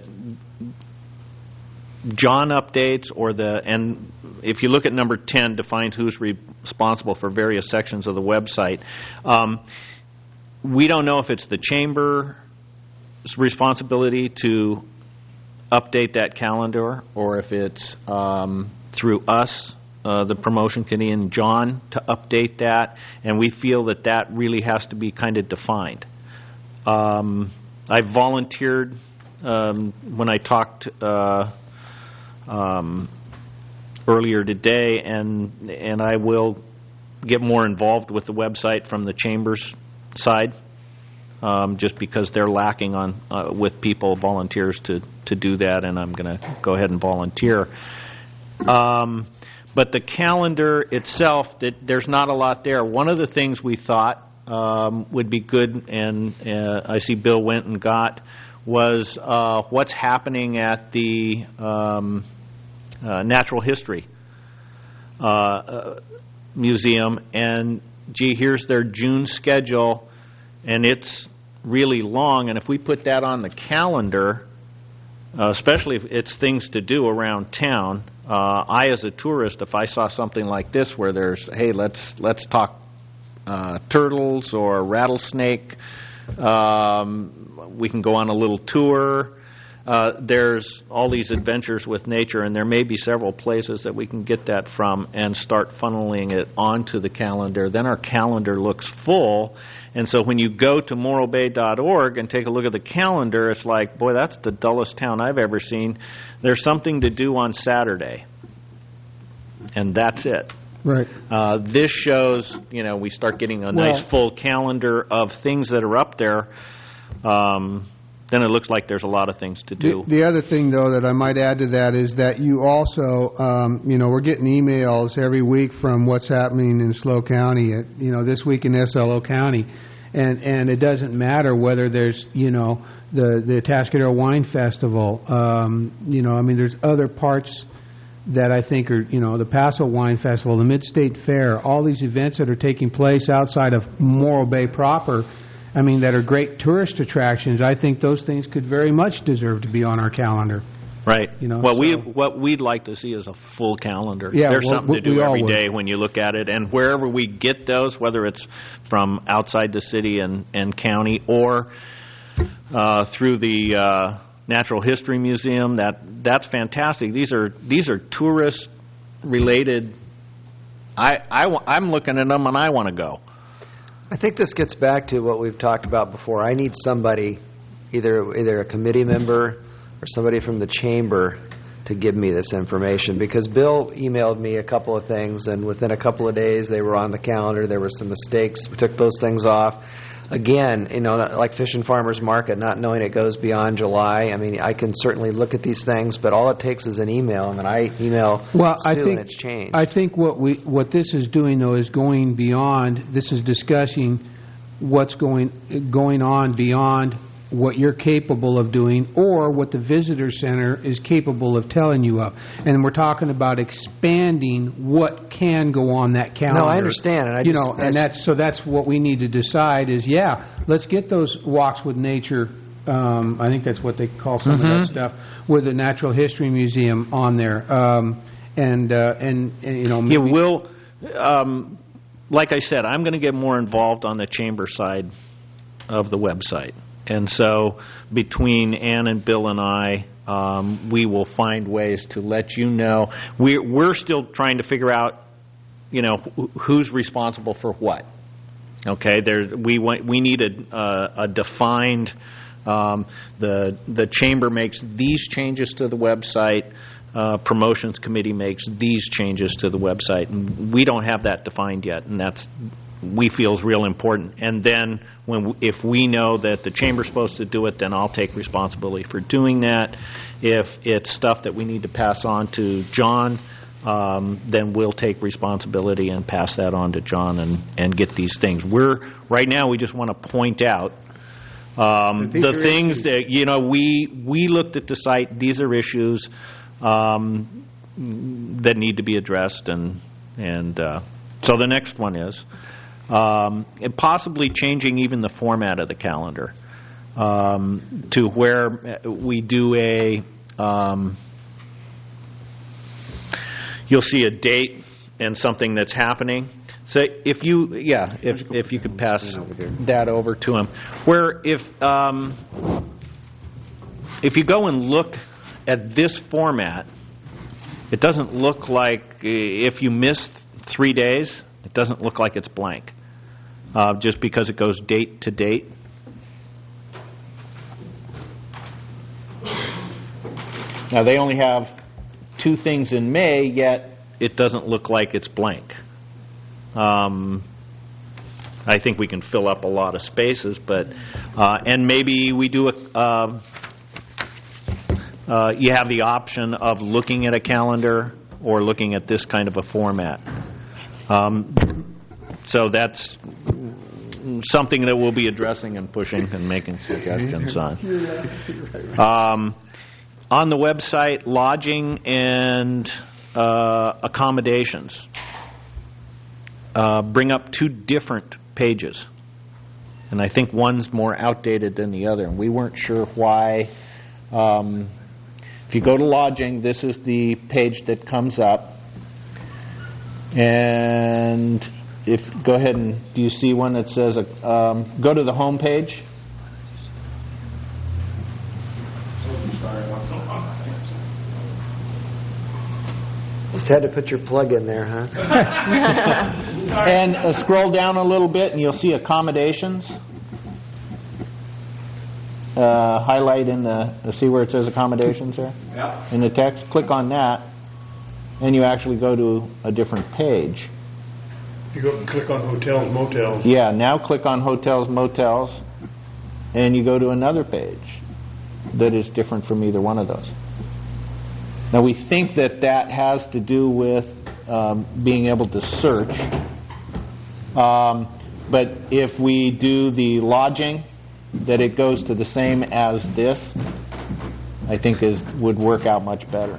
John updates or the, and if you look at number ten, defines who's re- responsible for various sections of the website. Um, we don't know if it's the Chamber's responsibility to update that calendar or if it's um, through us, uh, the promotion committee, and John to update that, and we feel that that really has to be kind of defined. Um, I volunteered um, when I talked uh, um, earlier today, and and I will get more involved with the website from the Chamber's side, um, just because they're lacking on uh, with people, volunteers to, to do that, and I'm going to go ahead and volunteer. Um, but the calendar itself, that there's not a lot there. One of the things we thought um, would be good, and uh, I see Bill went and got, was uh, what's happening at the um, uh, Natural History uh, uh, Museum, and gee, here's their June schedule, and it's really long, and if we put that on the calendar, uh, especially if it's things to do around town, uh, I as a tourist, if I saw something like this where there's, hey, let's let's talk uh, turtles or rattlesnake, um, we can go on a little tour. Uh, there's all these adventures with nature, and there may be several places that we can get that from and start funneling it onto the calendar. Then our calendar looks full, and so when you go to morro bay dot org and take a look at the calendar, it's like, boy, that's the dullest town I've ever seen. There's something to do on Saturday, and that's it. Right. Uh, this shows, you know, we start getting a nice Well- full calendar of things that are up there. Um, then it looks like there's a lot of things to do. The, the other thing, though, that I might add to that is that you also, um, you know, we're getting emails every week from what's happening in SLO County, at, you know, this week in S L O County, and and it doesn't matter whether there's, you know, the the Atascadero Wine Festival, um, you know, I mean, there's other parts that I think are, you know, the Paso Wine Festival, the Mid-State Fair, all these events that are taking place outside of Morro Bay proper, I mean, that are great tourist attractions. I think those things could very much deserve to be on our calendar. Right. You know, what we so- what we'd like to see is a full calendar. Yeah, There's well, something to we do all every would. day when you look at it, and wherever we get those, whether it's from outside the city and, and county or uh, through the uh, Natural History Museum, that that's fantastic. These are these are tourist related. I I wa- I'm looking at them and I want to go. I think this gets back to what we've talked about before. I need somebody, either either a committee member or somebody from the chamber, to give me this information, because Bill emailed me a couple of things, and within a couple of days they were on the calendar. There were some mistakes. We took those things off. Again, you know, like Fish and Farmers Market, not knowing it goes beyond July. I mean, I can certainly look at these things, but all it takes is an email, and then I email Well, Stu, I think and it's changed. I think what we what this is doing, though, is going beyond. This is discussing what's going going on beyond what you're capable of doing or what the visitor center is capable of telling you of. And we're talking about expanding what can go on that calendar. No, I understand, and I you just- know, and that's so that's what we need to decide is, yeah, let's get those walks with nature. Um, I think that's what they call some Mhm. of that stuff, with the Natural History Museum on there. Um, and, uh, and and you know, Yeah, maybe- we'll, um, like I said, I'm going to get more involved on the chamber side of the website. And so between Ann and Bill and I, um, we will find ways to let you know. We're, we're still trying to figure out, you know, wh- who's responsible for what. Okay, there we want, we need a, uh, a defined. Um, the the chamber makes these changes to the website. Uh, promotions committee makes these changes to the website, and we don't have that defined yet, and that's we feel is real important. And then when if we know that the chamber's supposed to do it, then I'll take responsibility for doing that. If it's stuff that we need to pass on to John, um, then we'll take responsibility and pass that on to John and, and get these things. We're right now we just want to point out um, the things that, you know, we we looked at the site. These are issues um, that need to be addressed, and and uh, so the next one is um, and possibly changing even the format of the calendar um, to where we do a um, you'll see a date and something that's happening. So if you, yeah, if if you could pass that over to him, where if um, if you go and look at this format, it doesn't look like if you missed three days, it doesn't look like it's blank, uh, just because it goes date to date. Now they only have two things in May, yet it doesn't look like it's blank. Um, I think we can fill up a lot of spaces, but uh, and maybe we do a. Uh, uh, you have the option of looking at a calendar or looking at this kind of a format. Um, so that's something that we'll be addressing and pushing and making suggestions on. Um, on the website, lodging and uh, accommodations. Uh, bring up two different pages. And I think one's more outdated than the other. And we weren't sure why. Um, if you go to lodging, this is the page that comes up. And if go ahead and do you see one that says, uh, um, go to the home page? Just had to put your plug in there, huh? And uh, scroll down a little bit and you'll see accommodations. Uh, highlight in the, uh, see where it says accommodations there? Yeah. In the text, click on that and you actually go to a different page. You go and click on hotels, motels. Yeah, now click on hotels, motels, and you go to another page that is different from either one of those. Now we think that that has to do with um, being able to search. Um, but if we do the lodging, that it goes to the same as this, I think is would work out much better.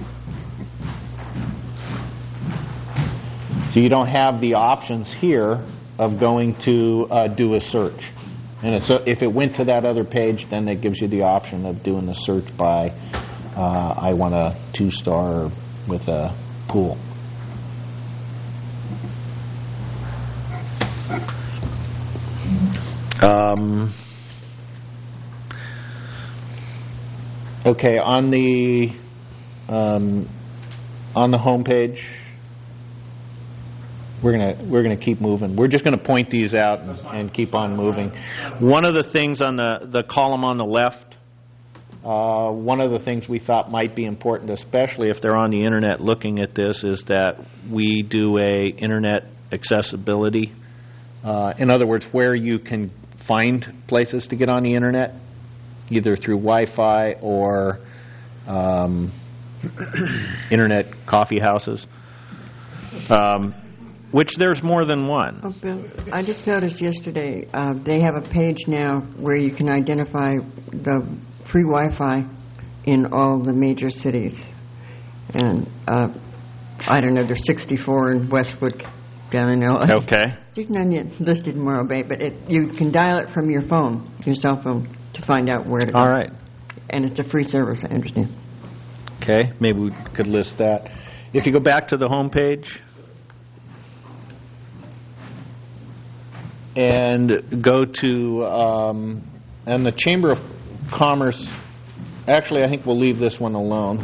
So you don't have the options here of going to uh, do a search. And it's, uh, if it went to that other page, then it gives you the option of doing the search by Uh, I want a two-star with a pool. Um, okay, on the um, on the home page, we're gonna we're gonna keep moving. We're just gonna point these out and, and keep on moving. One of the things on the the column on the left. Uh, one of the things we thought might be important, especially if they're on the internet looking at this, is that we do a internet accessibility. Uh, in other words, where you can find places to get on the internet, either through Wi-Fi or um, internet coffee houses, um, which there's more than one. Oh, Bill, I just noticed yesterday uh, they have a page now where you can identify the free Wi-Fi in all the major cities. And uh, I don't know, there's sixty-four in Westwood down in L A. Okay. There's none yet listed in Morro Bay, but it, you can dial it from your phone, your cell phone, to find out where to go. All right. And it's a free service, I understand. Okay, maybe we could list that. If you go back to the home page and go to, um, and the Chamber of Commerce, actually I think we'll leave this one alone.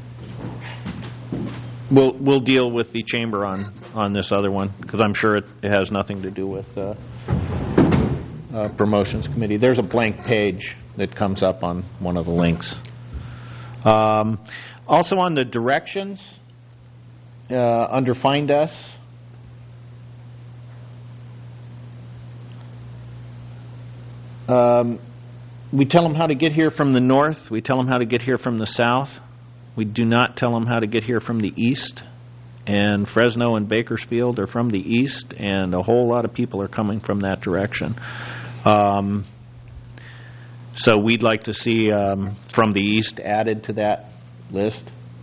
We'll we'll deal with the chamber on, on this other one because I'm sure it, it has nothing to do with uh, uh, promotions committee. There's a blank page that comes up on one of the links. Um, also on the directions, uh, under Find Us, Um, we tell them how to get here from the north. We tell them how to get here from the south. We do not tell them how to get here from the east. And Fresno and Bakersfield are from the east, and a whole lot of people are coming from that direction. Um, so we'd like to see um, from the east added to that list.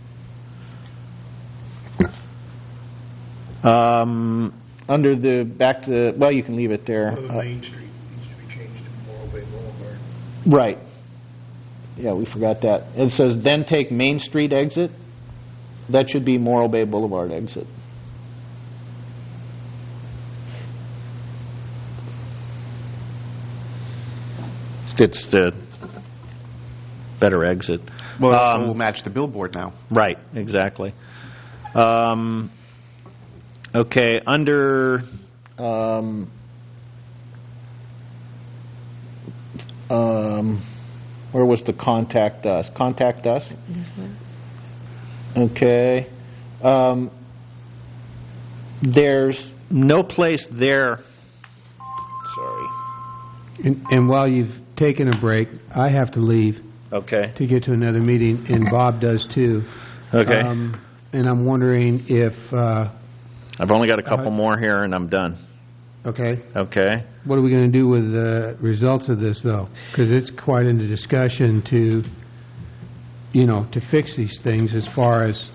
Um, under the, back to, well, you can leave it there. Well, the Uh, Main Street needs to be changed to Morro Bay Boulevard. Right. Yeah, we forgot that. It says, then take Main Street exit. That should be Morro Bay Boulevard exit. It's the better exit. Well, it Um, also will match the billboard now. Right, exactly. Um, okay, under um, um, where was the contact us? Contact us? Okay. Um, there's no place there. Sorry. And, and while you've taken a break, I have to leave Okay. to get to another meeting, and Bob does too. Okay. Um, and I'm wondering if, uh, I've only got a couple uh, more here, and I'm done. okay, Okay. what are we going to do with the results of this, though? Because it's quite into discussion to, you know, to fix these things as far as...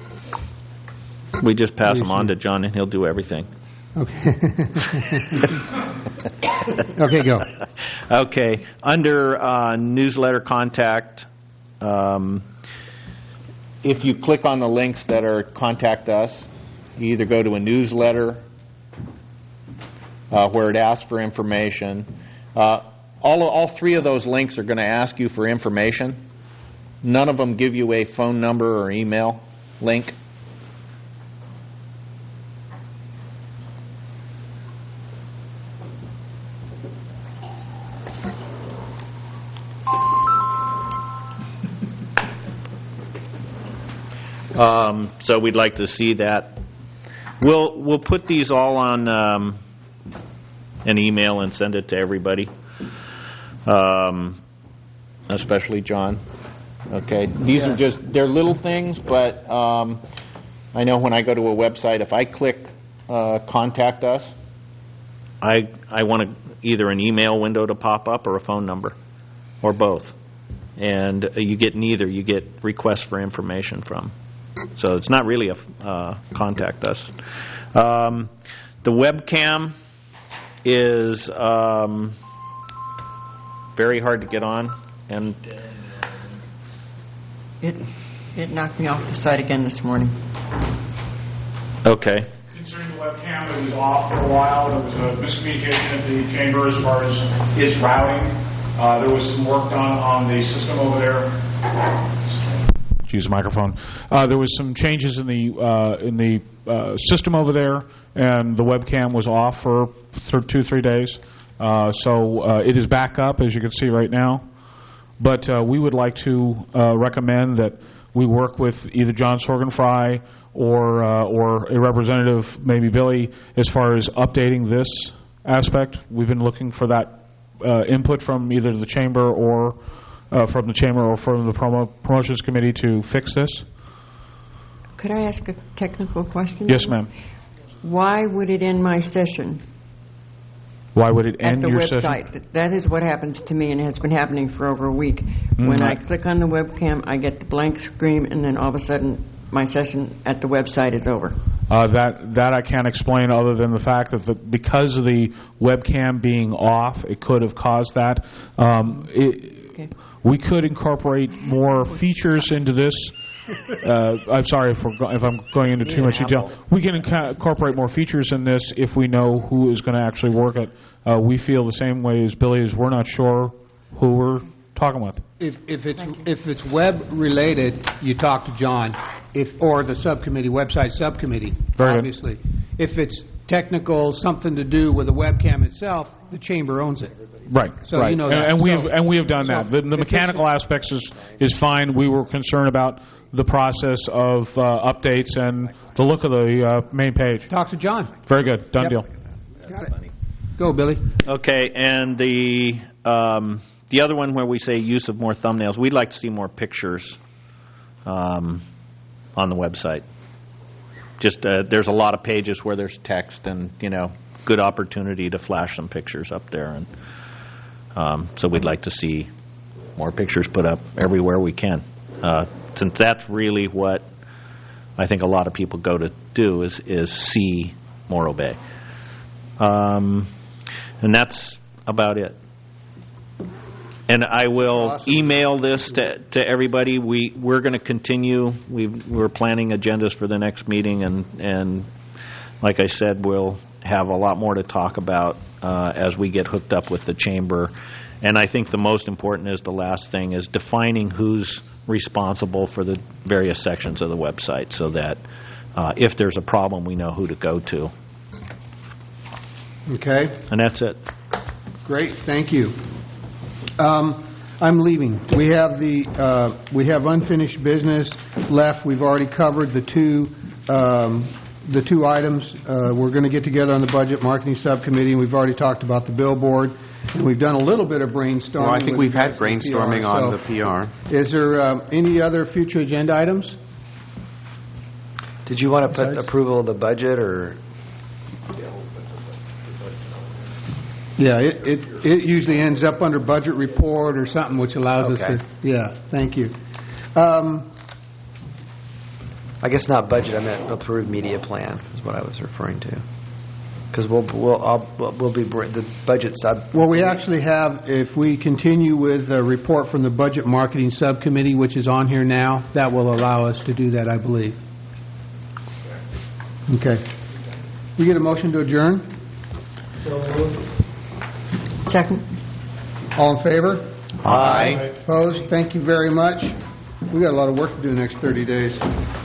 We just pass them on to John, and he'll do everything. Okay. Okay, go. Okay. Under uh, newsletter contact, um, if you click on the links that are contact us, you either go to a newsletter uh, where it asks for information. Uh, all, all three of those links are going to ask you for information. None of them give you a phone number or email link. Um, so we'd like to see that. We'll we'll put these all on um, an email and send it to everybody, um, especially John. Okay, these Yeah. are just they're little things, but um, I know when I go to a website, if I click uh, contact us, I I want a, either an email window to pop up or a phone number, or both, and uh, you get neither. You get requests for information from. So it's not really a uh, contact us. Um, the webcam is um, very hard to get on, and It it knocked me off the site again this morning. okay, Concerning the webcam, it was off for a while. There was a miscommunication at the chamber as far as its routing. Uh, there was some work done on the system over there. Use the microphone. Uh, there was some changes in the uh, in the uh, system over there, and the webcam was off for th- two, three days. Uh, so uh, it is back up, as you can see right now. But uh, we would like to uh, recommend that we work with either John Sorgenfrey or uh, or a representative, maybe Billy, as far as updating this aspect. We've been looking for that uh, input from either the chamber or uh, from the chamber or from the promo- promotions committee to fix this. Could I ask a technical question? Yes, ma'am. Why would it end my session Why would it at end the your website? session? That is what happens to me, and it has been happening for over a week. Mm, When I I- click on the webcam, I get the blank screen, and then all of a sudden, my session at the website is over. Uh, that that I can't explain other than the fact that the, because of the webcam being off, it could have caused that. Um, it, Okay. We could incorporate more features into this. Uh, I'm sorry if, we're go- if I'm going into too much detail. We can inca- incorporate more features in this if we know who is going to actually work it. Uh, we feel the same way as Billy is. We're not sure who we're talking with. If, if it's, if it's web-related, you talk to John, if, or the subcommittee, website subcommittee, Very good. obviously. If it's technical, something to do with the webcam itself, the chamber owns it. Right, So right. you know and, that. and we So- have and we have done so that. The, the if it's- mechanical aspects is is fine. We were concerned about the process of uh, updates and the look of the uh, main page. Talk to John. Very good. Done Yep. deal. Got it. Go, Billy. okay, and the um, the other one where we say use of more thumbnails, we'd like to see more pictures um, on the website. Just uh, there's a lot of pages where there's text, and you know, good opportunity to flash some pictures up there, and um, so we'd like to see more pictures put up everywhere we can, uh, since that's really what I think a lot of people go to do is is see Morro Bay, um, and that's about it. And I will awesome. email this to, to everybody. We we're going to continue. We've, we're planning agendas for the next meeting, and and like I said, we'll have a lot more to talk about uh, as we get hooked up with the chamber. And I think the most important is the last thing is defining who's responsible for the various sections of the website, so that uh, if there's a problem, we know who to go to. Okay. And that's it. Great. Thank you. Um, I'm leaving. We have the uh, we have unfinished business left. We've already covered the two um, the two items. Uh, we're going to get together on the budget marketing subcommittee, and we've already talked about the billboard. And we've done a little bit of brainstorming. Well, I think we've had P R, brainstorming on so the P R. Is there um, any other future agenda items? Did you want to put Besides? approval of the budget, or? Yeah, it, it it usually ends up under budget report or something, which allows Okay. us to. Yeah, thank you. Um, I guess not budget. I meant approved media plan is what I was referring to. Because we'll we'll I'll, we'll we'll be br- the budget sub. Well, we actually have, if we continue with a report from the Budget Marketing Subcommittee, which is on here now, that will allow us to do that, I believe. Okay. We get a motion to adjourn? Second. All in favor? Aye. Opposed? Thank you very much. We got a lot of work to do the next thirty days.